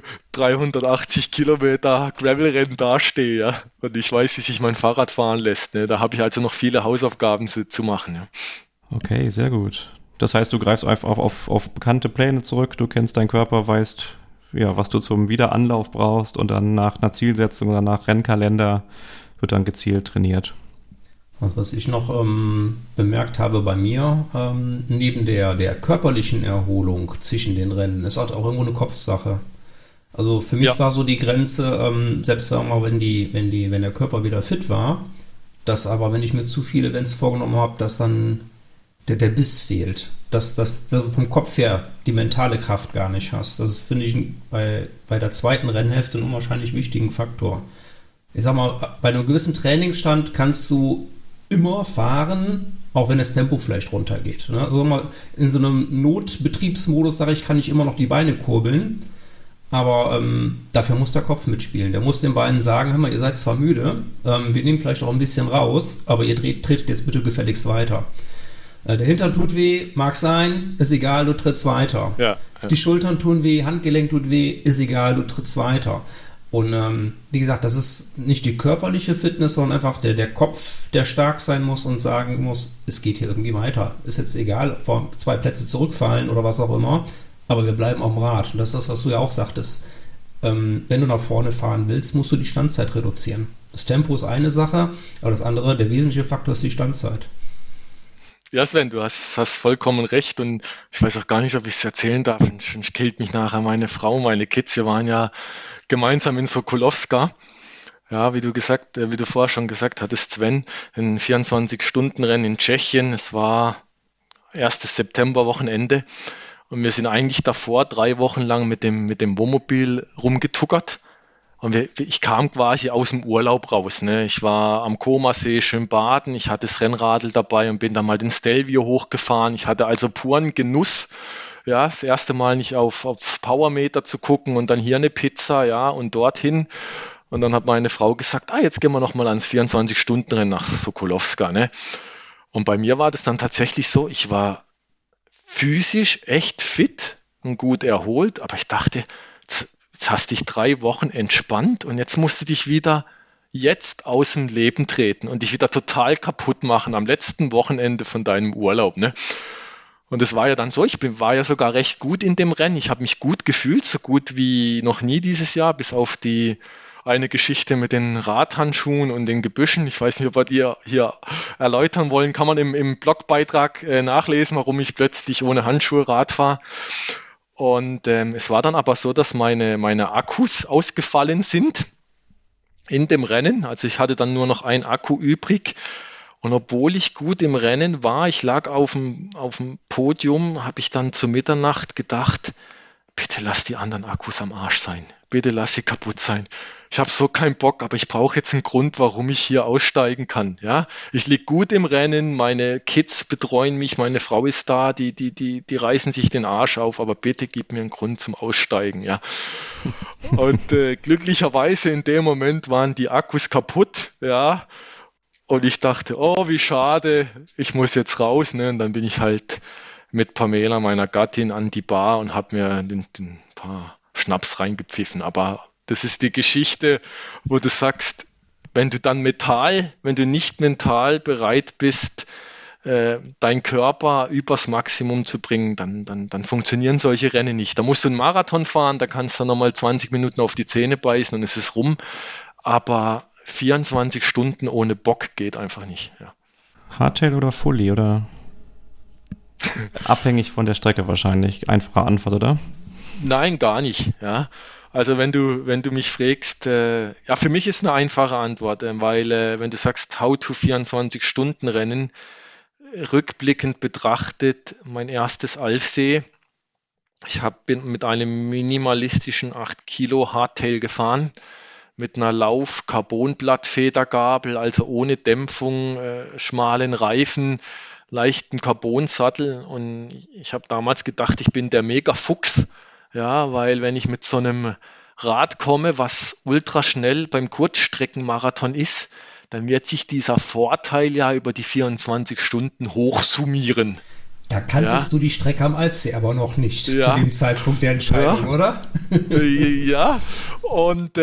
380 Kilometer Gravelrennen dastehe. Ja? Und ich weiß, wie sich mein Fahrrad fahren lässt. Ne? Da habe ich also noch viele Hausaufgaben zu machen. Ja? Okay, sehr gut. Das heißt, du greifst einfach auf bekannte Pläne zurück, du kennst deinen Körper, weißt, ja, was du zum Wiederanlauf brauchst und dann nach einer Zielsetzung oder nach Rennkalender wird dann gezielt trainiert. Also was ich noch bemerkt habe bei mir, neben der körperlichen Erholung zwischen den Rennen, ist halt auch irgendwo eine Kopfsache. Also für mich war so die Grenze, selbst wenn der Körper wieder fit war, dass aber, wenn ich mir zu viele Events vorgenommen habe, dass dann der Biss fehlt, dass du vom Kopf her die mentale Kraft gar nicht hast. Das ist, finde ich, bei der zweiten Rennhälfte ein unwahrscheinlich wichtigen Faktor. Ich sag mal, bei einem gewissen Trainingsstand kannst du immer fahren, auch wenn das Tempo vielleicht runtergeht. Ne? Also mal in so einem Notbetriebsmodus, sage ich, kann ich immer noch die Beine kurbeln, aber dafür muss der Kopf mitspielen. Der muss den Beinen sagen, hör mal, ihr seid zwar müde, wir nehmen vielleicht auch ein bisschen raus, aber ihr tretet jetzt bitte gefälligst weiter. Der Hintern tut weh, mag sein, ist egal, du trittst weiter. Ja. Die Schultern tun weh, Handgelenk tut weh, ist egal, du trittst weiter. Und wie gesagt, das ist nicht die körperliche Fitness, sondern einfach der Kopf, der stark sein muss und sagen muss, es geht hier irgendwie weiter. Ist jetzt egal, vor 2 Plätze zurückfallen oder was auch immer, aber wir bleiben am Rad. Und das ist das, was du ja auch sagtest. Wenn du nach vorne fahren willst, musst du die Standzeit reduzieren. Das Tempo ist eine Sache, aber das andere, der wesentliche Faktor ist die Standzeit. Ja, Sven, du hast vollkommen recht und ich weiß auch gar nicht, ob ich es erzählen darf. Sonst killt mich nachher meine Frau, meine Kids. Wir waren ja gemeinsam in Sokolowska. Ja, wie du vorher schon gesagt hattest, Sven, ein 24-Stunden-Rennen in Tschechien. Es war 1. September-Wochenende und wir sind eigentlich davor 3 Wochen lang mit dem Wohnmobil rumgetuckert. Und ich kam quasi aus dem Urlaub raus. Ne? Ich war am Comersee schön baden, ich hatte das Rennradl dabei und bin dann mal den Stelvio hochgefahren. Ich hatte also puren Genuss, ja, das erste Mal nicht auf Powermeter zu gucken und dann hier eine Pizza, ja, und dorthin. Und dann hat meine Frau gesagt, jetzt gehen wir noch mal ans 24-Stunden-Rennen nach Sokolowska. Ne? Und bei mir war das dann tatsächlich so, ich war physisch echt fit und gut erholt, aber ich dachte, jetzt hast dich 3 Wochen entspannt und jetzt musst du dich wieder jetzt aus dem Leben treten und dich wieder total kaputt machen am letzten Wochenende von deinem Urlaub. Ne? Und es war ja dann so, war ja sogar recht gut in dem Rennen. Ich habe mich gut gefühlt, so gut wie noch nie dieses Jahr, bis auf die eine Geschichte mit den Radhandschuhen und den Gebüschen. Ich weiß nicht, ob wir die hier erläutern wollen. Kann man im Blogbeitrag nachlesen, warum ich plötzlich ohne Handschuhe Rad fahre. Und es war dann aber so, dass meine Akkus ausgefallen sind in dem Rennen. Also ich hatte dann nur noch einen Akku übrig. Und obwohl ich gut im Rennen war, ich lag auf dem Podium, habe ich dann zu Mitternacht gedacht, bitte lass die anderen Akkus am Arsch sein. Bitte lass sie kaputt sein. Ich habe so keinen Bock, aber ich brauche jetzt einen Grund, warum ich hier aussteigen kann. Ja, ich lieg gut im Rennen, meine Kids betreuen mich, meine Frau ist da, die reißen sich den Arsch auf, aber bitte gib mir einen Grund zum Aussteigen. Ja. Und glücklicherweise in dem Moment waren die Akkus kaputt. Ja. Und ich dachte, oh, wie schade, ich muss jetzt raus. Ne? Und dann bin ich halt mit Pamela, meiner Gattin, an die Bar und habe mir ein paar Schnaps reingepfiffen. Aber das ist die Geschichte, wo du sagst, wenn du nicht mental bereit bist, deinen Körper übers Maximum zu bringen, dann funktionieren solche Rennen nicht. Da musst du einen Marathon fahren, da kannst du nochmal 20 Minuten auf die Zähne beißen und es ist rum. Aber 24 Stunden ohne Bock geht einfach nicht. Ja. Hardtail oder Fully oder abhängig von der Strecke wahrscheinlich. Einfache Antwort, oder? Nein, gar nicht. Ja. Also wenn du mich fragst, ja, für mich ist eine einfache Antwort, weil wenn du sagst, how to 24-Stunden-Rennen, rückblickend betrachtet, mein erstes Alfsee, bin mit einem minimalistischen 8 Kilo Hardtail gefahren, mit einer Lauf-Carbonblatt-Federgabel, also ohne Dämpfung, schmalen Reifen, leichten Carbonsattel. Und ich habe damals gedacht, ich bin der Mega-Fuchs, ja, weil wenn ich mit so einem Rad komme, was ultra schnell beim Kurzstreckenmarathon ist, dann wird sich dieser Vorteil ja über die 24 Stunden hochsummieren. Da kanntest du die Strecke am Alfsee aber noch nicht zu dem Zeitpunkt der Entscheidung, oder? Ja, und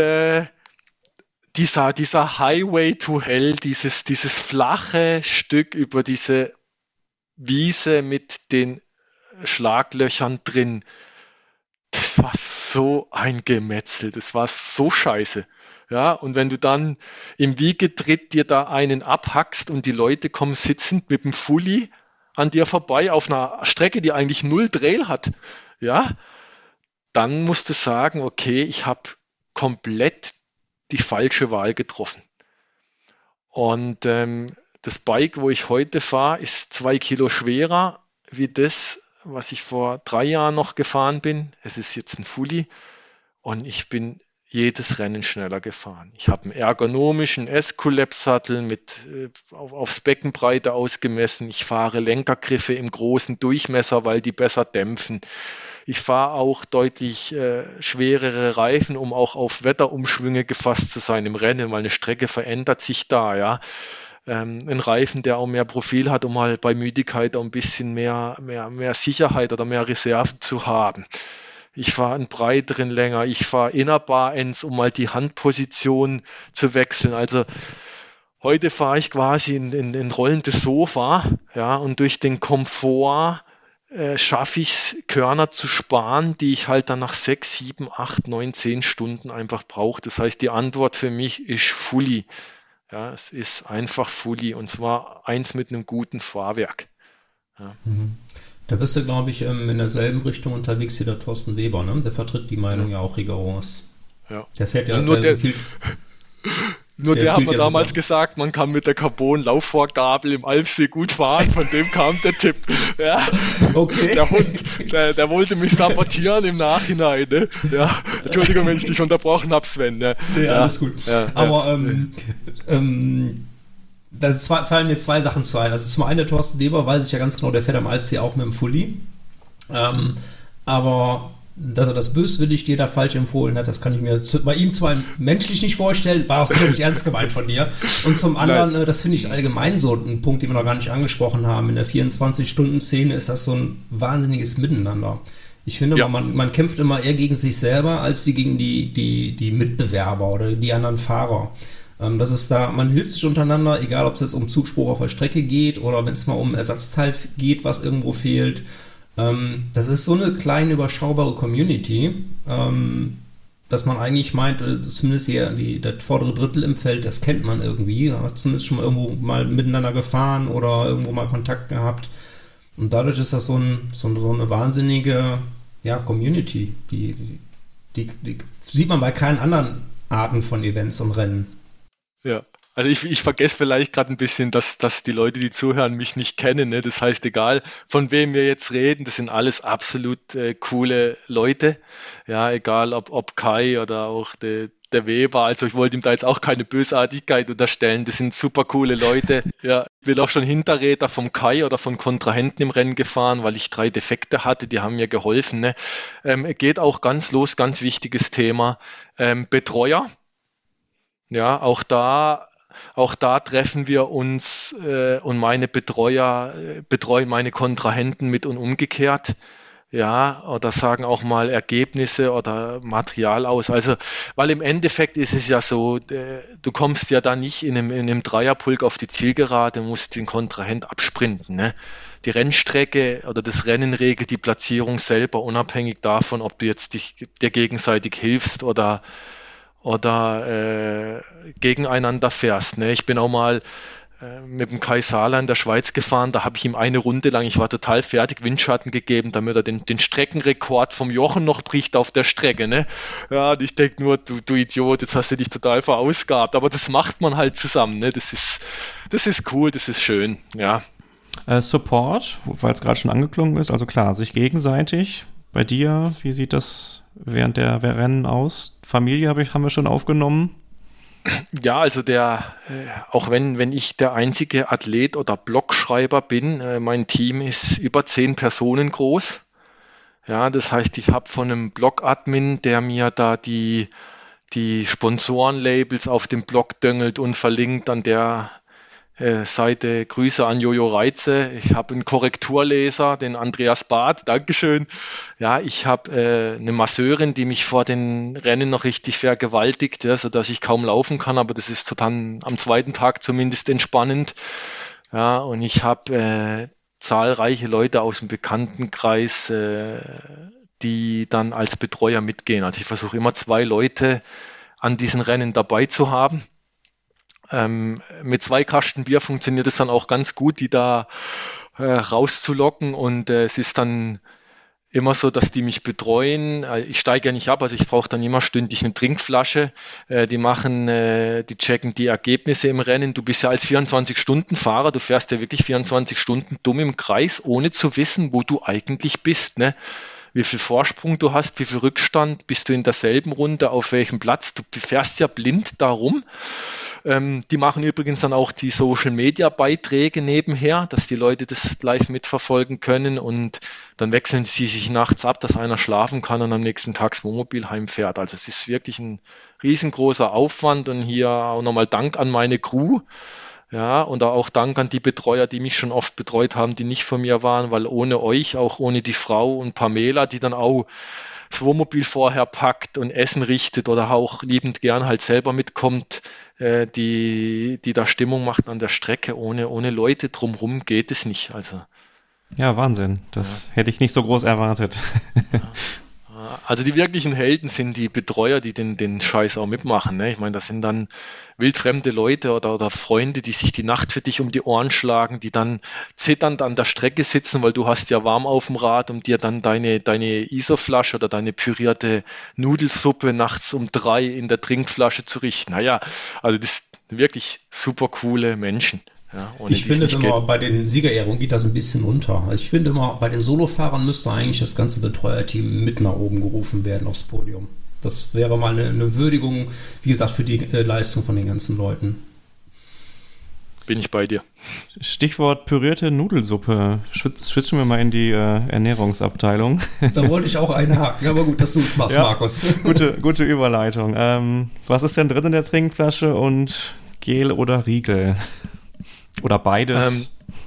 dieser Highway to Hell, dieses flache Stück über diese Wiese mit den Schlaglöchern drin, das war so ein Gemetzel, das war so scheiße. Ja, und wenn du dann im Wiegetritt dir da einen abhackst und die Leute kommen sitzend mit dem Fully an dir vorbei auf einer Strecke, die eigentlich 0 Trail hat, ja, dann musst du sagen, okay, ich habe komplett die falsche Wahl getroffen. Und das Bike, wo ich heute fahre, ist 2 Kilo schwerer wie das, was ich vor 3 Jahren noch gefahren bin. Es ist jetzt ein Fully und ich bin jedes Rennen schneller gefahren. Ich habe einen ergonomischen S-Collab-Sattel mit aufs Beckenbreite ausgemessen. Ich fahre Lenkergriffe im großen Durchmesser, weil die besser dämpfen. Ich fahre auch deutlich schwerere Reifen, um auch auf Wetterumschwünge gefasst zu sein im Rennen, weil eine Strecke verändert sich da, ja. Ein Reifen, der auch mehr Profil hat, um halt bei Müdigkeit auch ein bisschen mehr Sicherheit oder mehr Reserven zu haben. Ich fahre einen breiteren länger, ich fahre Innerbar Ends, um mal die Handposition zu wechseln. Also heute fahre ich quasi in rollendes Sofa, ja, und durch den Komfort schaffe ich es, Körner zu sparen, die ich halt dann nach 6, 7, 8, 9, 10 Stunden einfach brauche. Das heißt, die Antwort für mich ist Fully. Ja, es ist einfach Fully und zwar eins mit einem guten Fahrwerk. Ja. Da bist du, glaube ich, in derselben Richtung unterwegs wie der Thorsten Weber, ne? Der vertritt die Meinung ja auch rigoros. Ja. Der fährt ja Nur der hat mir damals gesagt, man kann mit der Carbon-Laufvorgabel im Alfsee gut fahren, von dem kam der Tipp. Ja. Okay. Der Hund, der wollte mich sabotieren im Nachhinein. Ne? Ja. Entschuldigung, wenn ich dich unterbrochen habe, Sven. Ne? Ja, alles gut. Ja, aber da fallen mir 2 Sachen zu ein. Also zum einen der Thorsten Weber, weiß ich ja ganz genau, der fährt am Alfsee auch mit dem Fully. Aber dass er das böswillig dir da falsch empfohlen hat, das kann ich mir bei ihm zwar menschlich nicht vorstellen, war auch völlig ernst gemeint von dir. Und zum anderen, das finde ich allgemein so ein Punkt, den wir noch gar nicht angesprochen haben. In der 24-Stunden-Szene ist das so ein wahnsinniges Miteinander. Ich finde, man kämpft immer eher gegen sich selber, als wie gegen die Mitbewerber oder die anderen Fahrer. Das ist da, man hilft sich untereinander, egal ob es jetzt um Zuspruch auf der Strecke geht oder wenn es mal um Ersatzteil geht, was irgendwo fehlt. Das ist so eine kleine, überschaubare Community. dass man eigentlich meint, zumindest das vordere Drittel im Feld, das kennt man irgendwie, hat zumindest schon mal irgendwo mal miteinander gefahren oder irgendwo mal Kontakt gehabt. Und dadurch ist das so eine wahnsinnige Community, die sieht man bei keinen anderen Arten von Events und Rennen. Ja. Also ich vergesse vielleicht gerade ein bisschen, dass die Leute, die zuhören, mich nicht kennen. Ne? Das heißt, egal von wem wir jetzt reden, das sind alles absolut coole Leute. Ja, egal ob Kai oder auch der Weber. Also ich wollte ihm da jetzt auch keine Bösartigkeit unterstellen. Das sind super coole Leute. Ja, ich bin auch schon Hinterräder vom Kai oder von Kontrahenten im Rennen gefahren, weil ich 3 Defekte hatte. Die haben mir geholfen. Ne? Geht auch ganz wichtiges Thema. Betreuer. Ja, auch da treffen wir uns und meine Betreuer betreuen meine Kontrahenten mit und umgekehrt. Ja, oder sagen auch mal Ergebnisse oder Material aus. Also, weil im Endeffekt ist es ja so, du kommst ja da nicht in einem Dreierpulk auf die Zielgerade, musst den Kontrahent absprinten. Ne? Die Rennstrecke oder das Rennen regelt die Platzierung selber, unabhängig davon, ob du jetzt dir gegenseitig hilfst oder gegeneinander fährst. Ne? Ich bin auch mal mit dem Kai Sala in der Schweiz gefahren, da habe ich ihm eine Runde lang, ich war total fertig, Windschatten gegeben, damit er den Streckenrekord vom Jochen noch bricht auf der Strecke. Ne? Ja, und ich denke nur, du Idiot, jetzt hast du dich total verausgabt, aber das macht man halt zusammen. Ne? Das ist cool, das ist schön, ja. Support, weil es gerade schon angeklungen ist, also klar, sich gegenseitig. Bei dir, wie sieht das während der Rennen aus? Familie haben wir schon aufgenommen. Ja, also auch wenn ich der einzige Athlet oder Blogschreiber bin, mein Team ist über 10 Personen groß. Ja, das heißt, ich habe von einem Blog-Admin, der mir da die Sponsorenlabels auf dem Blog döngelt und verlinkt an der Seite Grüße an Jojo Reize. Ich habe einen Korrekturleser, den Andreas Barth, Dankeschön. Ja, ich habe eine Masseurin, die mich vor den Rennen noch richtig vergewaltigt, ja, sodass ich kaum laufen kann, aber das ist total am zweiten Tag zumindest entspannend. Ja, und ich habe zahlreiche Leute aus dem Bekanntenkreis, die dann als Betreuer mitgehen. Also ich versuche immer 2 Leute an diesen Rennen dabei zu haben. Mit 2 Kasten Bier funktioniert es dann auch ganz gut, die da rauszulocken, und es ist dann immer so, dass die mich betreuen. Ich steige ja nicht ab, also ich brauche dann immer stündlich eine Trinkflasche. Die checken die Ergebnisse im Rennen. Du bist ja als 24-Stunden-Fahrer, du fährst ja wirklich 24 Stunden dumm im Kreis, ohne zu wissen, wo du eigentlich bist, ne? Wie viel Vorsprung du hast, wie viel Rückstand, bist du in derselben Runde, auf welchem Platz. Du fährst ja blind darum. Die machen übrigens dann auch die Social-Media-Beiträge nebenher, dass die Leute das live mitverfolgen können, und dann wechseln sie sich nachts ab, dass einer schlafen kann und am nächsten Tag das Wohnmobil heimfährt. Also es ist wirklich ein riesengroßer Aufwand, und hier auch nochmal Dank an meine Crew. Ja, und auch Dank an die Betreuer, die mich schon oft betreut haben, die nicht von mir waren, weil ohne euch, auch ohne die Frau und Pamela, die dann auch das Wohnmobil vorher packt und Essen richtet oder auch liebend gern halt selber mitkommt, die da Stimmung macht an der Strecke. Ohne Leute drumherum geht es nicht. Also, ja, Wahnsinn. Das hätte ich nicht so groß erwartet. Also die wirklichen Helden sind die Betreuer, die den Scheiß auch mitmachen. Ne? Ich meine, das sind dann wildfremde Leute oder Freunde, die sich die Nacht für dich um die Ohren schlagen, die dann zitternd an der Strecke sitzen, weil du hast ja warm auf dem Rad, um dir dann deine Isoflasche oder deine pürierte Nudelsuppe nachts um 3 in der Trinkflasche zu richten. Naja, also das sind wirklich super coole Menschen. Ja, ich finde immer, bei den Siegerehrungen geht das ein bisschen unter. Also ich finde immer, bei den Solofahrern müsste eigentlich das ganze Betreuerteam mit nach oben gerufen werden aufs Podium. Das wäre mal eine Würdigung, wie gesagt, für die Leistung von den ganzen Leuten. Bin ich bei dir. Stichwort pürierte Nudelsuppe. Switchen wir mal in die Ernährungsabteilung. Da wollte ich auch einhaken, aber gut, dass du es machst, ja, Markus. Gute Überleitung. Was ist denn drin in der Trinkflasche, und Gel oder Riegel? Oder beides?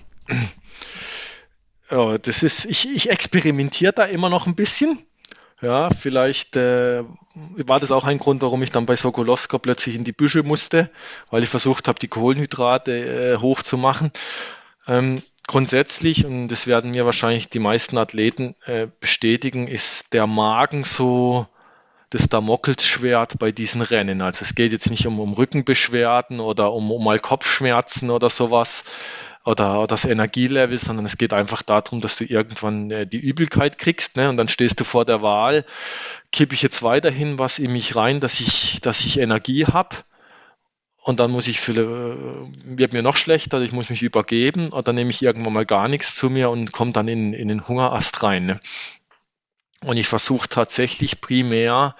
Ja, ich experimentiere da immer noch ein bisschen. Ja, vielleicht war das auch ein Grund, warum ich dann bei Sokolowska plötzlich in die Büsche musste, weil ich versucht habe, die Kohlenhydrate hochzumachen. Grundsätzlich, und das werden mir wahrscheinlich die meisten Athleten bestätigen, ist der Magen so das Damoklesschwert bei diesen Rennen. Also es geht jetzt nicht um Rückenbeschwerden oder um mal Kopfschmerzen oder sowas oder das Energielevel, sondern es geht einfach darum, dass du irgendwann die Übelkeit kriegst, ne? Und dann stehst du vor der Wahl, kippe ich jetzt weiterhin was in mich rein, dass ich Energie habe, und dann wird mir noch schlechter, ich muss mich übergeben, oder nehme ich irgendwann mal gar nichts zu mir und komme dann in den Hungerast rein, ne? Und ich versuche tatsächlich primär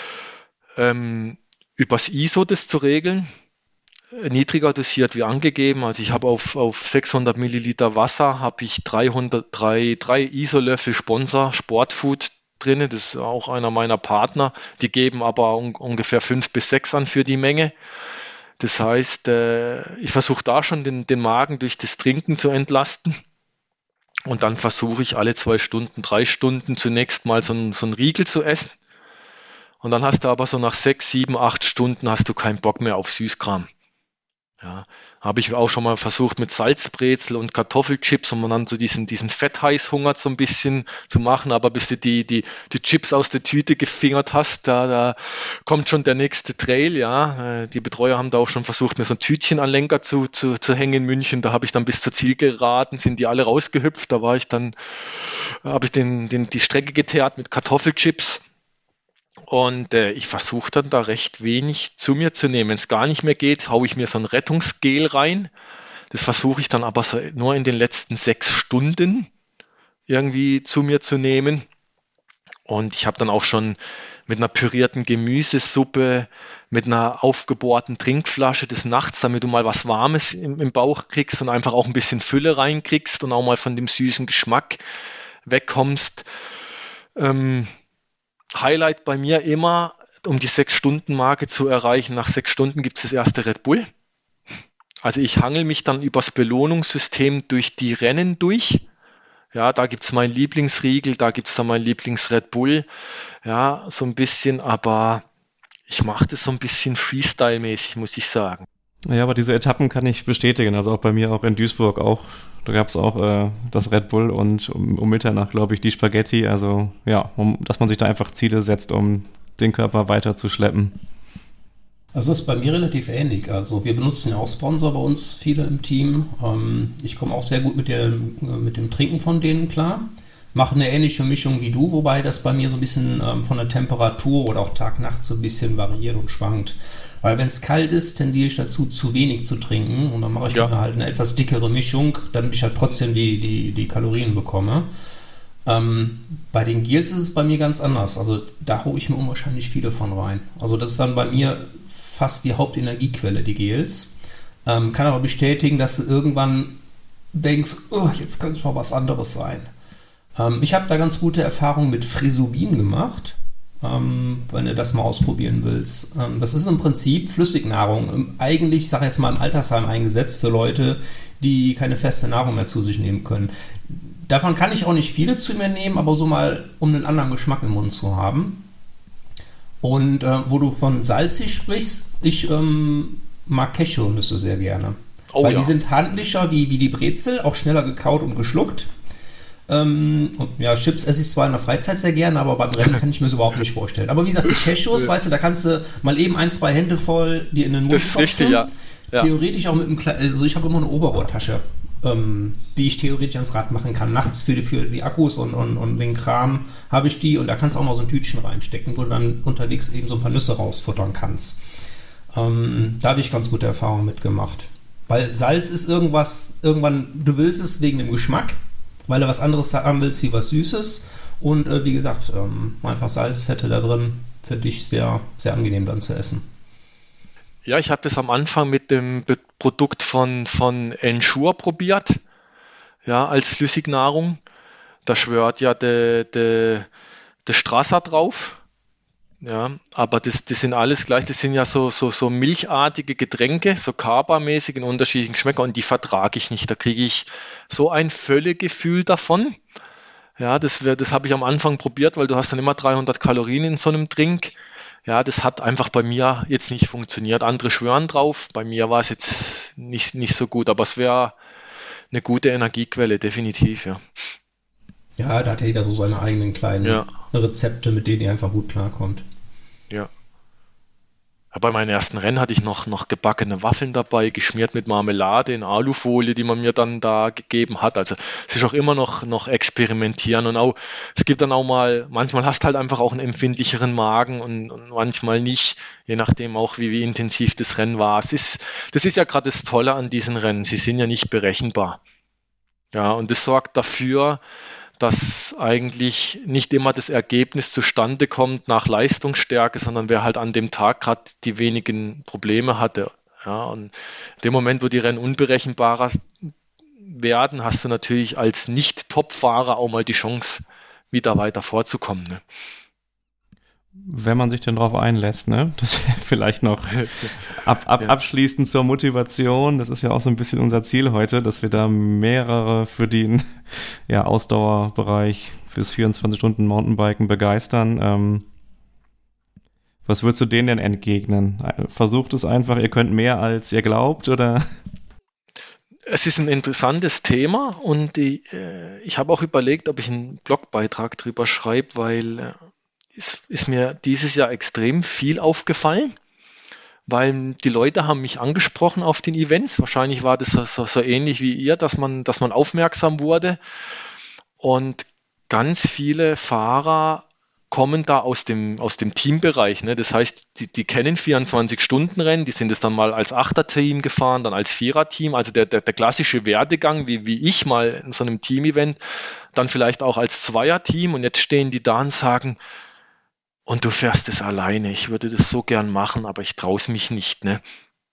übers ISO das zu regeln, niedriger dosiert wie angegeben. Also ich habe auf 600 Milliliter Wasser habe ich 3 ISO-Löffel Sponsor Sportfood drin. Das ist auch einer meiner Partner. Die geben aber ungefähr 5 bis 6 an für die Menge. Das heißt, ich versuche da schon den Magen durch das Trinken zu entlasten. Und dann versuche ich alle 2 Stunden, 3 Stunden zunächst mal so einen Riegel zu essen. Und dann hast du aber so nach 6, 7, 8 Stunden hast du keinen Bock mehr auf Süßkram. Ja, habe ich auch schon mal versucht mit Salzbrezel und Kartoffelchips, um dann so diesen Fettheißhunger so ein bisschen zu machen, aber bis du die Chips aus der Tüte gefingert hast, da kommt schon der nächste Trail, ja. Die Betreuer haben da auch schon versucht, mir so ein Tütchenanlenker zu hängen in München, da habe ich dann bis zur Zielgeraden, sind die alle rausgehüpft, da habe ich die Strecke geteert mit Kartoffelchips. Und ich versuche dann da recht wenig zu mir zu nehmen. Wenn es gar nicht mehr geht, haue ich mir so ein Rettungsgel rein. Das versuche ich dann aber so nur in den letzten 6 Stunden irgendwie zu mir zu nehmen. Und ich habe dann auch schon mit einer pürierten Gemüsesuppe, mit einer aufgebohrten Trinkflasche des Nachts, damit du mal was Warmes im Bauch kriegst und einfach auch ein bisschen Fülle reinkriegst und auch mal von dem süßen Geschmack wegkommst. Highlight bei mir immer, um die 6-Stunden-Marke zu erreichen. Nach 6 Stunden gibt es das erste Red Bull. Also ich hangel mich dann übers Belohnungssystem durch die Rennen durch. Ja, da gibt es meinen Lieblingsriegel, da gibt es dann mein Lieblings-Red Bull. Ja, so ein bisschen, aber ich mache das so ein bisschen Freestyle-mäßig, muss ich sagen. Ja, aber diese Etappen kann ich bestätigen. Also auch bei mir, auch in Duisburg auch. Da gab es auch das Red Bull und um Mitternacht, glaube ich, die Spaghetti. Also ja, dass man sich da einfach Ziele setzt, um den Körper weiter zu schleppen. Also das ist bei mir relativ ähnlich. Also wir benutzen ja auch Sponsor bei uns, viele im Team. Ich komme auch sehr gut mit dem Trinken von denen klar. Mache eine ähnliche Mischung wie du, wobei das bei mir so ein bisschen von der Temperatur oder auch Tag-Nacht so ein bisschen variiert und schwankt. Weil wenn es kalt ist, tendiere ich dazu, zu wenig zu trinken. Und dann mache ich mir halt eine etwas dickere Mischung, damit ich halt trotzdem die Kalorien bekomme. Bei den Gels ist es bei mir ganz anders. Also da hole ich mir unwahrscheinlich viele von rein. Also das ist dann bei mir fast die Hauptenergiequelle, die Gels. Kann aber bestätigen, dass du irgendwann denkst, oh, jetzt könnte es mal was anderes sein. Ich habe da ganz gute Erfahrungen mit Frisubin gemacht. Wenn du das mal ausprobieren willst. Das ist im Prinzip Flüssignahrung. Eigentlich, ich sage jetzt mal, im Altersheim eingesetzt für Leute, die keine feste Nahrung mehr zu sich nehmen können. Davon kann ich auch nicht viele zu mir nehmen, aber so mal, um einen anderen Geschmack im Mund zu haben. Und wo du von salzig sprichst, ich mag Cashewnüsse sehr gerne. Weil die sind handlicher wie die Brezel, auch schneller gekaut und geschluckt. Und ja, Chips esse ich zwar in der Freizeit sehr gerne, aber beim Rennen kann ich mir das überhaupt nicht vorstellen. Aber wie gesagt, die Cashews, weißt du, da kannst du mal eben 1, 2 Hände voll dir in den Mund stopfen. Das ist richtig, ja. Theoretisch auch mit einem kleinen, also ich habe immer eine Oberrohrtasche, die ich theoretisch ans Rad machen kann. Nachts für die Akkus und den Kram habe ich die, und da kannst du auch noch so ein Tütchen reinstecken, wo du dann unterwegs eben so ein paar Nüsse rausfuttern kannst. Da habe ich ganz gute Erfahrungen mitgemacht. Weil Salz ist irgendwann, du willst es wegen dem Geschmack, weil du was anderes haben willst wie was Süßes, und wie gesagt, einfach Salzfette da drin, für dich sehr, sehr angenehm dann zu essen. Ja, ich habe das am Anfang mit dem Produkt von Ensure probiert, ja, als Flüssignahrung. Da schwört ja der Strasser drauf. Ja, aber das sind alles gleich, das sind ja so milchartige Getränke, so Kaba-mäßig in unterschiedlichen Geschmäckern, und die vertrage ich nicht. Da kriege ich so ein Völlegefühl davon. Ja, das habe ich am Anfang probiert, weil du hast dann immer 300 Kalorien in so einem Drink. Ja, das hat einfach bei mir jetzt nicht funktioniert. Andere schwören drauf, bei mir war es jetzt nicht so gut, aber es wäre eine gute Energiequelle, definitiv, ja. Ja, da hat jeder so seine eigenen kleinen Rezepte, mit denen ihr einfach gut klarkommt. Ja. Ja, bei meinen ersten Rennen hatte ich noch gebackene Waffeln dabei, geschmiert mit Marmelade in Alufolie, die man mir dann da gegeben hat. Also es ist auch immer noch experimentieren und auch, es gibt dann auch mal, manchmal hast halt einfach auch einen empfindlicheren Magen und manchmal nicht, je nachdem auch wie intensiv das Rennen war. Das ist ja gerade das Tolle an diesen Rennen, sie sind ja nicht berechenbar. Ja, und das sorgt dafür, dass eigentlich nicht immer das Ergebnis zustande kommt nach Leistungsstärke, sondern wer halt an dem Tag gerade die wenigen Probleme hatte. Ja, und in dem Moment, wo die Rennen unberechenbarer werden, hast du natürlich als Nicht-Top-Fahrer auch mal die Chance, wieder weiter vorzukommen. Ne? Wenn man sich denn drauf einlässt, ne? Das vielleicht noch abschließend zur Motivation. Das ist ja auch so ein bisschen unser Ziel heute, dass wir da mehrere für den Ausdauerbereich fürs 24-Stunden-Mountainbiken begeistern. Was würdest du denen denn entgegnen? Versucht es einfach, ihr könnt mehr als ihr glaubt, oder? Es ist ein interessantes Thema und ich habe auch überlegt, ob ich einen Blogbeitrag drüber schreibe, weil ist mir dieses Jahr extrem viel aufgefallen, weil die Leute haben mich angesprochen auf den Events. Wahrscheinlich war das so ähnlich wie ihr, dass man aufmerksam wurde. Und ganz viele Fahrer kommen da aus dem Teambereich. Ne? Das heißt, die kennen 24-Stunden-Rennen, die sind es dann mal als Achter-Team gefahren, dann als Vierer-Team. Also der klassische Werdegang, wie ich mal in so einem Team-Event, dann vielleicht auch als Zweier-Team. Und jetzt stehen die da und sagen, und du fährst es alleine. Ich würde das so gern machen, aber ich traue es mich nicht. Ne?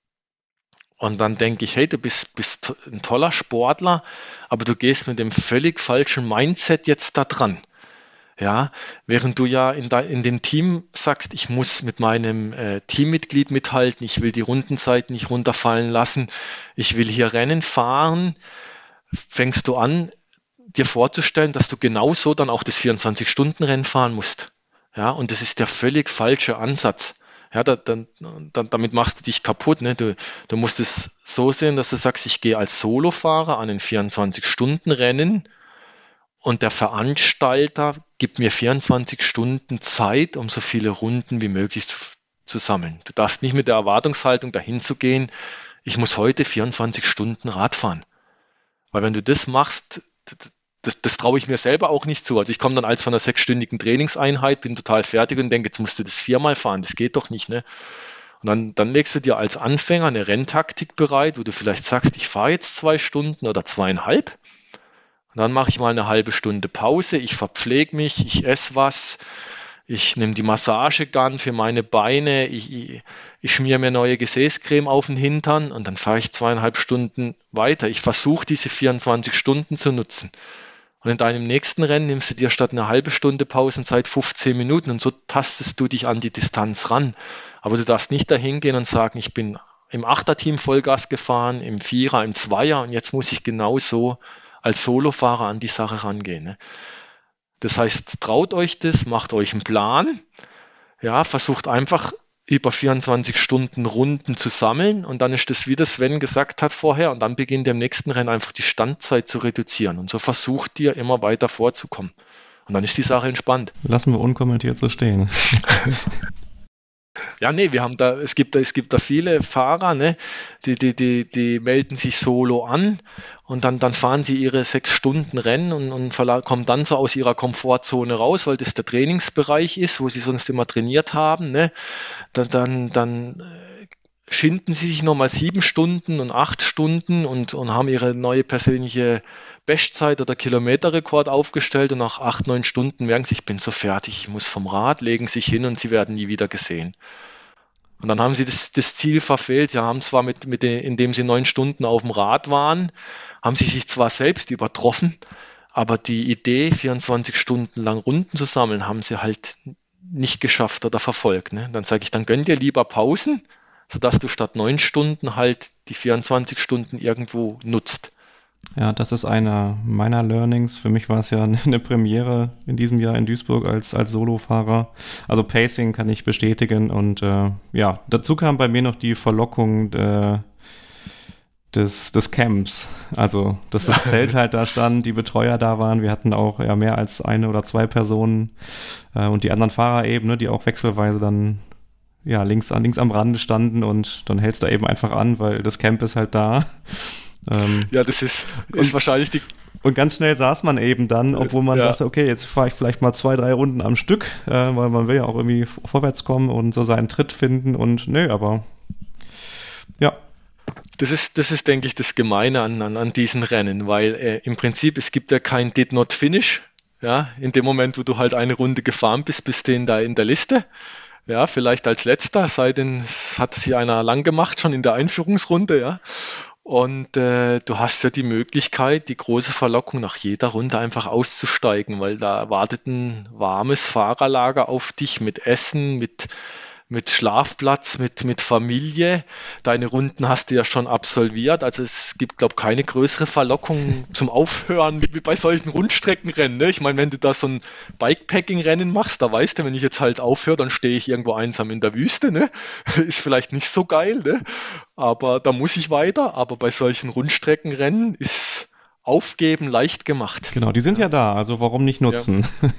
Und dann denke ich, hey, du bist ein toller Sportler, aber du gehst mit dem völlig falschen Mindset jetzt da dran. Ja, während du ja in dem Team sagst, ich muss mit meinem Teammitglied mithalten, ich will die Rundenzeit nicht runterfallen lassen, ich will hier Rennen fahren, fängst du an, dir vorzustellen, dass du genauso dann auch das 24-Stunden-Rennen fahren musst. Ja, und das ist der völlig falsche Ansatz. Ja, damit machst du dich kaputt. Ne? Du musst es so sehen, dass du sagst, ich gehe als Solofahrer an ein 24-Stunden-Rennen und der Veranstalter gibt mir 24 Stunden Zeit, um so viele Runden wie möglich zu sammeln. Du darfst nicht mit der Erwartungshaltung dahin zu gehen, ich muss heute 24 Stunden Rad fahren. Weil wenn du das machst, das traue ich mir selber auch nicht zu. Also ich komme dann als von einer 6-stündigen Trainingseinheit, bin total fertig und denke, jetzt musst du das 4-mal fahren, das geht doch nicht. Ne? Und dann legst du dir als Anfänger eine Renntaktik bereit, wo du vielleicht sagst, ich fahre jetzt 2 Stunden oder 2,5. Und dann mache ich mal eine halbe Stunde Pause, ich verpflege mich, ich esse was, ich nehme die Massagegun für meine Beine, ich schmiere mir neue Gesäßcreme auf den Hintern und dann fahre ich 2,5 Stunden weiter. Ich versuche diese 24 Stunden zu nutzen. Und in deinem nächsten Rennen nimmst du dir statt eine halbe Stunde Pausenzeit 15 Minuten und so tastest du dich an die Distanz ran. Aber du darfst nicht dahin gehen und sagen, ich bin im Achterteam Vollgas gefahren, im Vierer, im Zweier und jetzt muss ich genauso als Solofahrer an die Sache rangehen. Ne? Das heißt, traut euch das, macht euch einen Plan, ja, versucht einfach über 24 Stunden Runden zu sammeln und dann ist das, wie das Sven gesagt hat vorher, und dann beginnt im nächsten Rennen einfach die Standzeit zu reduzieren und so versucht ihr immer weiter vorzukommen. Und dann ist die Sache entspannt. Lassen wir unkommentiert so stehen. Ja, nee, es gibt da viele Fahrer, ne, die melden sich solo an und dann fahren sie ihre 6 Stunden Rennen und kommen dann so aus ihrer Komfortzone raus, weil das der Trainingsbereich ist, wo sie sonst immer trainiert haben, ne. Dann schinden sie sich nochmal 7 Stunden und 8 Stunden und haben ihre neue persönliche Bestzeit oder Kilometerrekord aufgestellt und nach 8, 9 Stunden merken sie, ich bin so fertig, ich muss vom Rad, legen sich hin und sie werden nie wieder gesehen. Und dann haben sie das Ziel verfehlt. Sie haben zwar indem sie 9 Stunden auf dem Rad waren, haben sie sich zwar selbst übertroffen, aber die Idee, 24 Stunden lang Runden zu sammeln, haben sie halt nicht geschafft oder verfolgt. Ne? Dann sage ich, dann gönn dir lieber Pausen, sodass du statt 9 Stunden halt die 24 Stunden irgendwo nutzt. Ja, das ist einer meiner Learnings. Für mich war es ja eine Premiere in diesem Jahr in Duisburg als Solofahrer. Also Pacing kann ich bestätigen und dazu kam bei mir noch die Verlockung des Camps. Also, dass das Zelt halt da stand, die Betreuer da waren. Wir hatten auch mehr als 1 oder 2 Personen und die anderen Fahrer eben, ne, die auch wechselweise dann ja, links am Rande standen und dann hältst du eben einfach an, weil das Camp ist halt da. Ja, das ist wahrscheinlich die... Und ganz schnell saß man eben dann, obwohl man sagte, okay, jetzt fahre ich vielleicht mal 2-3 Runden am Stück, weil man will ja auch irgendwie vorwärts kommen und so seinen Tritt finden und aber ja. Das ist, denke ich, das Gemeine an diesen Rennen, weil im Prinzip, es gibt ja kein Did Not Finish, ja, in dem Moment, wo du halt eine Runde gefahren bist du da in der Liste, ja, vielleicht als letzter, sei denn, es hat sie einer lang gemacht, schon in der Einführungsrunde, ja. Und du hast ja die Möglichkeit, die große Verlockung nach jeder Runde einfach auszusteigen, weil da wartet ein warmes Fahrerlager auf dich mit Essen, mit Schlafplatz, mit Familie. Deine Runden hast du ja schon absolviert. Also es gibt, glaube ich, keine größere Verlockung zum Aufhören wie bei solchen Rundstreckenrennen. Ne? Ich meine, wenn du da so ein Bikepacking-Rennen machst, da weißt du, wenn ich jetzt halt aufhöre, dann stehe ich irgendwo einsam in der Wüste. Ne? Ist vielleicht nicht so geil, ne? Aber da muss ich weiter. Aber bei solchen Rundstreckenrennen ist Aufgeben leicht gemacht. Genau, die sind ja da, also warum nicht nutzen? Ja.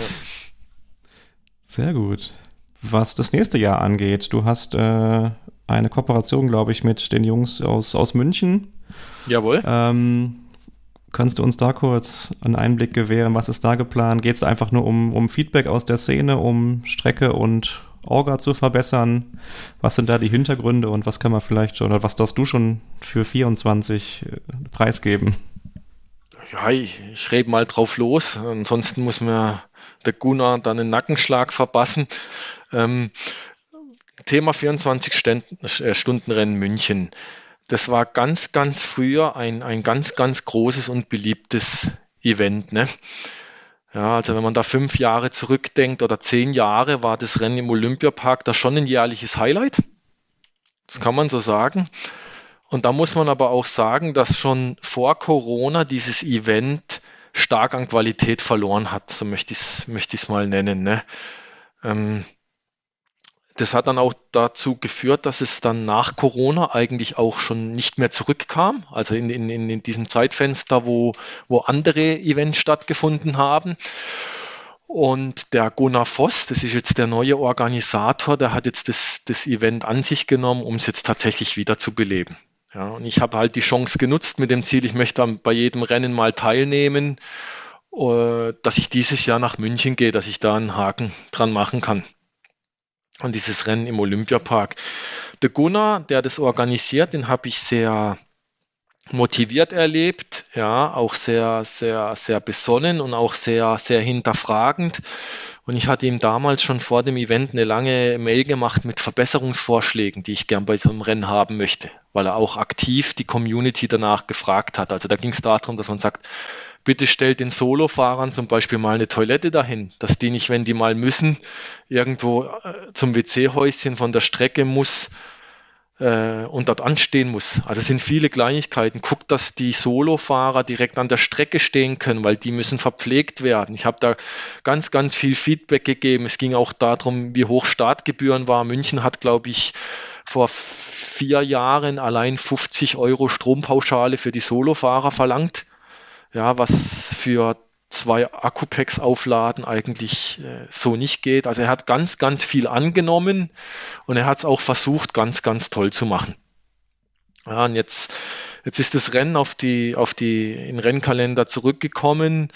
Sehr gut. Was das nächste Jahr angeht, du hast eine Kooperation, glaube ich, mit den Jungs aus München. Jawohl. Kannst du uns da kurz einen Einblick gewähren? Was ist da geplant? Geht es einfach nur um Feedback aus der Szene, um Strecke und Orga zu verbessern? Was sind da die Hintergründe und was kann man vielleicht schon, oder was darfst du schon für 24 preisgeben? Ja, ich rede mal drauf los. Ansonsten muss mir der Gunnar dann einen Nackenschlag verpassen. Thema 24-Stunden-Rennen München. Das war ganz, ganz früher ein ganz, ganz großes und beliebtes Event. Ne? Ja, also wenn man da 5 Jahre zurückdenkt oder 10 Jahre, war das Rennen im Olympiapark da schon ein jährliches Highlight. Das kann man so sagen. Und da muss man aber auch sagen, dass schon vor Corona dieses Event stark an Qualität verloren hat, so möchte ich es mal nennen. Ne? Das hat dann auch dazu geführt, dass es dann nach Corona eigentlich auch schon nicht mehr zurückkam, also in diesem Zeitfenster, wo andere Events stattgefunden haben. Und der Gunnar Voss, das ist jetzt der neue Organisator, der hat jetzt das Event an sich genommen, um es jetzt tatsächlich wieder zu beleben. Ja, und ich habe halt die Chance genutzt mit dem Ziel, ich möchte bei jedem Rennen mal teilnehmen, dass ich dieses Jahr nach München gehe, dass ich da einen Haken dran machen kann. Und dieses Rennen im Olympiapark. Der Gunnar, der das organisiert, den habe ich sehr motiviert erlebt, ja, auch sehr, sehr, sehr besonnen und auch sehr, sehr hinterfragend. Und ich hatte ihm damals schon vor dem Event eine lange Mail gemacht mit Verbesserungsvorschlägen, die ich gern bei so einem Rennen haben möchte, weil er auch aktiv die Community danach gefragt hat. Also da ging es darum, dass man sagt, bitte stellt den Solofahrern zum Beispiel mal eine Toilette dahin, dass die nicht, wenn die mal müssen, irgendwo zum WC-Häuschen von der Strecke muss und dort anstehen muss. Also es sind viele Kleinigkeiten. Guckt, dass die Solofahrer direkt an der Strecke stehen können, weil die müssen verpflegt werden. Ich habe da ganz, ganz viel Feedback gegeben. Es ging auch darum, wie hoch Startgebühren war. München hat, glaube ich, vor 4 Jahren allein 50 € Strompauschale für die Solofahrer verlangt. Ja, was für 2 Akkupacks aufladen eigentlich so nicht geht. Also er hat ganz, ganz viel angenommen und er hat es auch versucht, ganz, ganz toll zu machen. Ja, und jetzt ist das Rennen auf die in den Rennkalender zurückgekommen.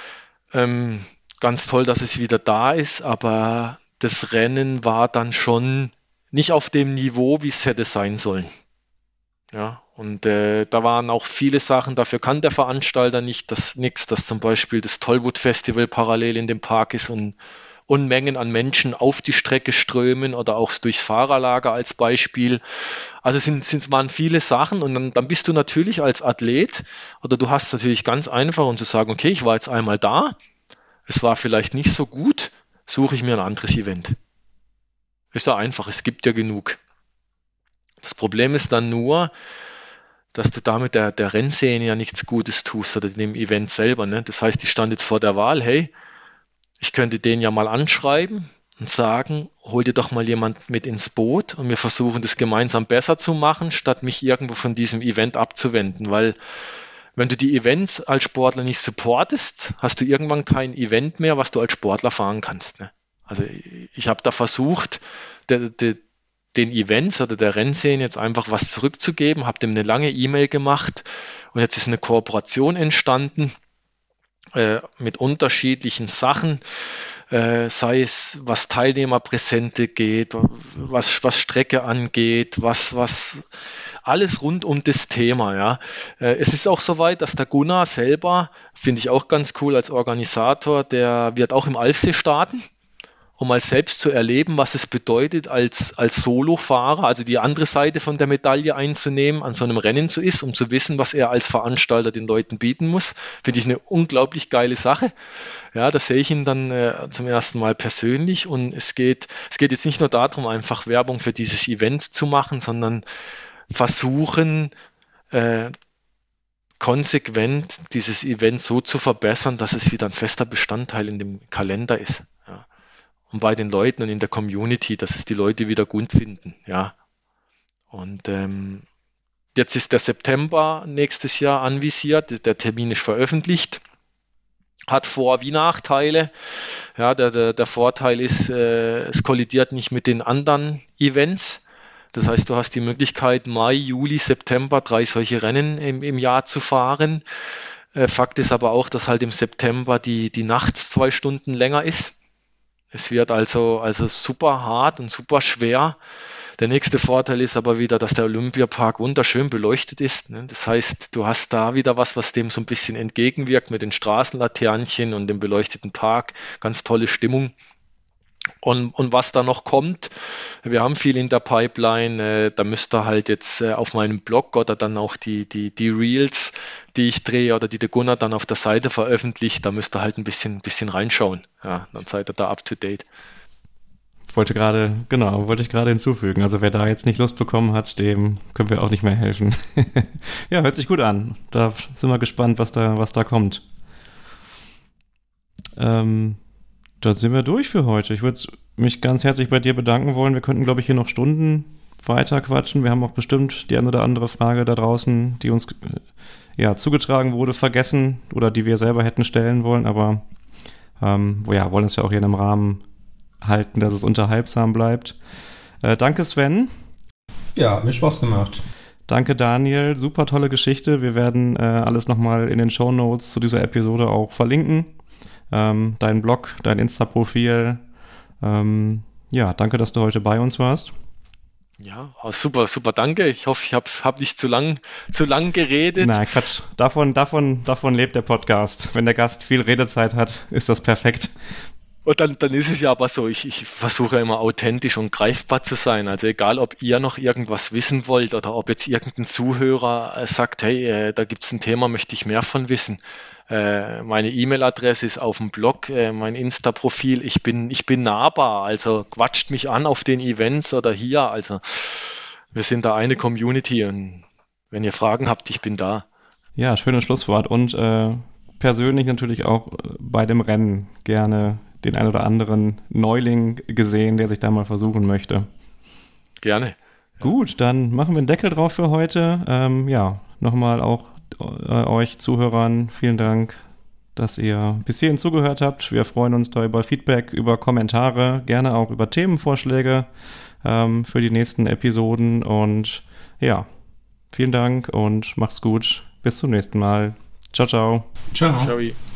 Ganz toll, dass es wieder da ist, aber das Rennen war dann schon nicht auf dem Niveau, wie es hätte sein sollen. Ja, und da waren auch viele Sachen, dafür kann der Veranstalter nichts, dass zum Beispiel das Tollwood Festival parallel in dem Park ist und Unmengen an Menschen auf die Strecke strömen oder auch durchs Fahrerlager als Beispiel. Also waren viele Sachen und dann bist du natürlich als Athlet oder du hast natürlich ganz einfach und zu sagen, okay, ich war jetzt einmal da, es war vielleicht nicht so gut, suche ich mir ein anderes Event. Ist ja einfach, es gibt ja genug. Das Problem ist dann nur, dass du damit der Rennszene ja nichts Gutes tust oder dem Event selber. Ne? Das heißt, ich stand jetzt vor der Wahl, hey, ich könnte den ja mal anschreiben und sagen, hol dir doch mal jemand mit ins Boot und wir versuchen das gemeinsam besser zu machen, statt mich irgendwo von diesem Event abzuwenden. Weil wenn du die Events als Sportler nicht supportest, hast du irgendwann kein Event mehr, was du als Sportler fahren kannst. Ne? Also ich habe da versucht, den Events oder der Rennszene jetzt einfach was zurückzugeben, habe dem eine lange E-Mail gemacht und jetzt ist eine Kooperation entstanden mit unterschiedlichen Sachen, sei es was Teilnehmerpräsente geht, was Strecke angeht, was alles rund um das Thema. Ja. Es ist auch soweit, dass der Gunnar selber, finde ich auch ganz cool als Organisator, der wird auch im Alfsee starten, um mal selbst zu erleben, was es bedeutet, als Solofahrer, also die andere Seite von der Medaille einzunehmen, an so einem Rennen zu ist, um zu wissen, was er als Veranstalter den Leuten bieten muss. Finde ich eine unglaublich geile Sache. Ja, da sehe ich ihn dann zum ersten Mal persönlich und es geht jetzt nicht nur darum, einfach Werbung für dieses Event zu machen, sondern versuchen, konsequent dieses Event so zu verbessern, dass es wieder ein fester Bestandteil in dem Kalender ist. Ja. Und bei den Leuten und in der Community, dass es die Leute wieder gut finden. Ja. Und jetzt ist der September nächstes Jahr anvisiert, der Termin ist veröffentlicht, hat Vor- wie Nachteile. Ja, der Vorteil ist, es kollidiert nicht mit den anderen Events. Das heißt, du hast die Möglichkeit, Mai, Juli, September 3 solche Rennen im Jahr zu fahren. Fakt ist aber auch, dass halt im September die Nacht 2 Stunden länger ist. Es wird also super hart und super schwer. Der nächste Vorteil ist aber wieder, dass der Olympiapark wunderschön beleuchtet ist. Das heißt, du hast da wieder was dem so ein bisschen entgegenwirkt mit den Straßenlaternchen und dem beleuchteten Park. Ganz tolle Stimmung. Und was da noch kommt, wir haben viel in der Pipeline, da müsst ihr halt jetzt auf meinem Blog oder dann auch die Reels, die ich drehe oder die der Gunnar dann auf der Seite veröffentlicht, da müsst ihr halt ein bisschen reinschauen. Ja, dann seid ihr da up to date. Wollte ich gerade hinzufügen. Also wer da jetzt nicht Lust bekommen hat, dem können wir auch nicht mehr helfen. Ja, hört sich gut an. Da sind wir gespannt, was da kommt. Da sind wir durch für heute. Ich würde mich ganz herzlich bei dir bedanken wollen. Wir könnten, glaube ich, hier noch Stunden weiter quatschen. Wir haben auch bestimmt die eine oder andere Frage da draußen, die uns zugetragen wurde, vergessen oder die wir selber hätten stellen wollen. Aber wollen es ja auch hier in einem Rahmen halten, dass es unterhaltsam bleibt. Danke, Sven. Ja, hat mir Spaß gemacht. Danke, Daniel. Super tolle Geschichte. Wir werden alles nochmal in den Shownotes zu dieser Episode auch verlinken. Dein Blog, dein Insta-Profil. Danke, dass du heute bei uns warst. Ja, super, danke. Ich hoffe, ich hab nicht zu lang geredet. Nein, Quatsch. Davon lebt der Podcast. Wenn der Gast viel Redezeit hat, ist das perfekt. Und dann ist es ja aber so, ich versuche immer authentisch und greifbar zu sein. Also egal, ob ihr noch irgendwas wissen wollt oder ob jetzt irgendein Zuhörer sagt, hey, da gibt's ein Thema, möchte ich mehr von wissen. Meine E-Mail-Adresse ist auf dem Blog, mein Insta-Profil, ich bin nahbar, also quatscht mich an auf den Events oder hier, also wir sind da eine Community und wenn ihr Fragen habt, ich bin da. Ja, schönes Schlusswort und persönlich natürlich auch bei dem Rennen gerne den ein oder anderen Neuling gesehen, der sich da mal versuchen möchte. Gerne. Gut, dann machen wir einen Deckel drauf für heute. Nochmal auch euch Zuhörern vielen Dank, dass ihr bis hierhin zugehört habt. Wir freuen uns da über Feedback, über Kommentare, gerne auch über Themenvorschläge für die nächsten Episoden. Und ja, vielen Dank und macht's gut. Bis zum nächsten Mal. Ciao, ciao. Ciao. Ciao.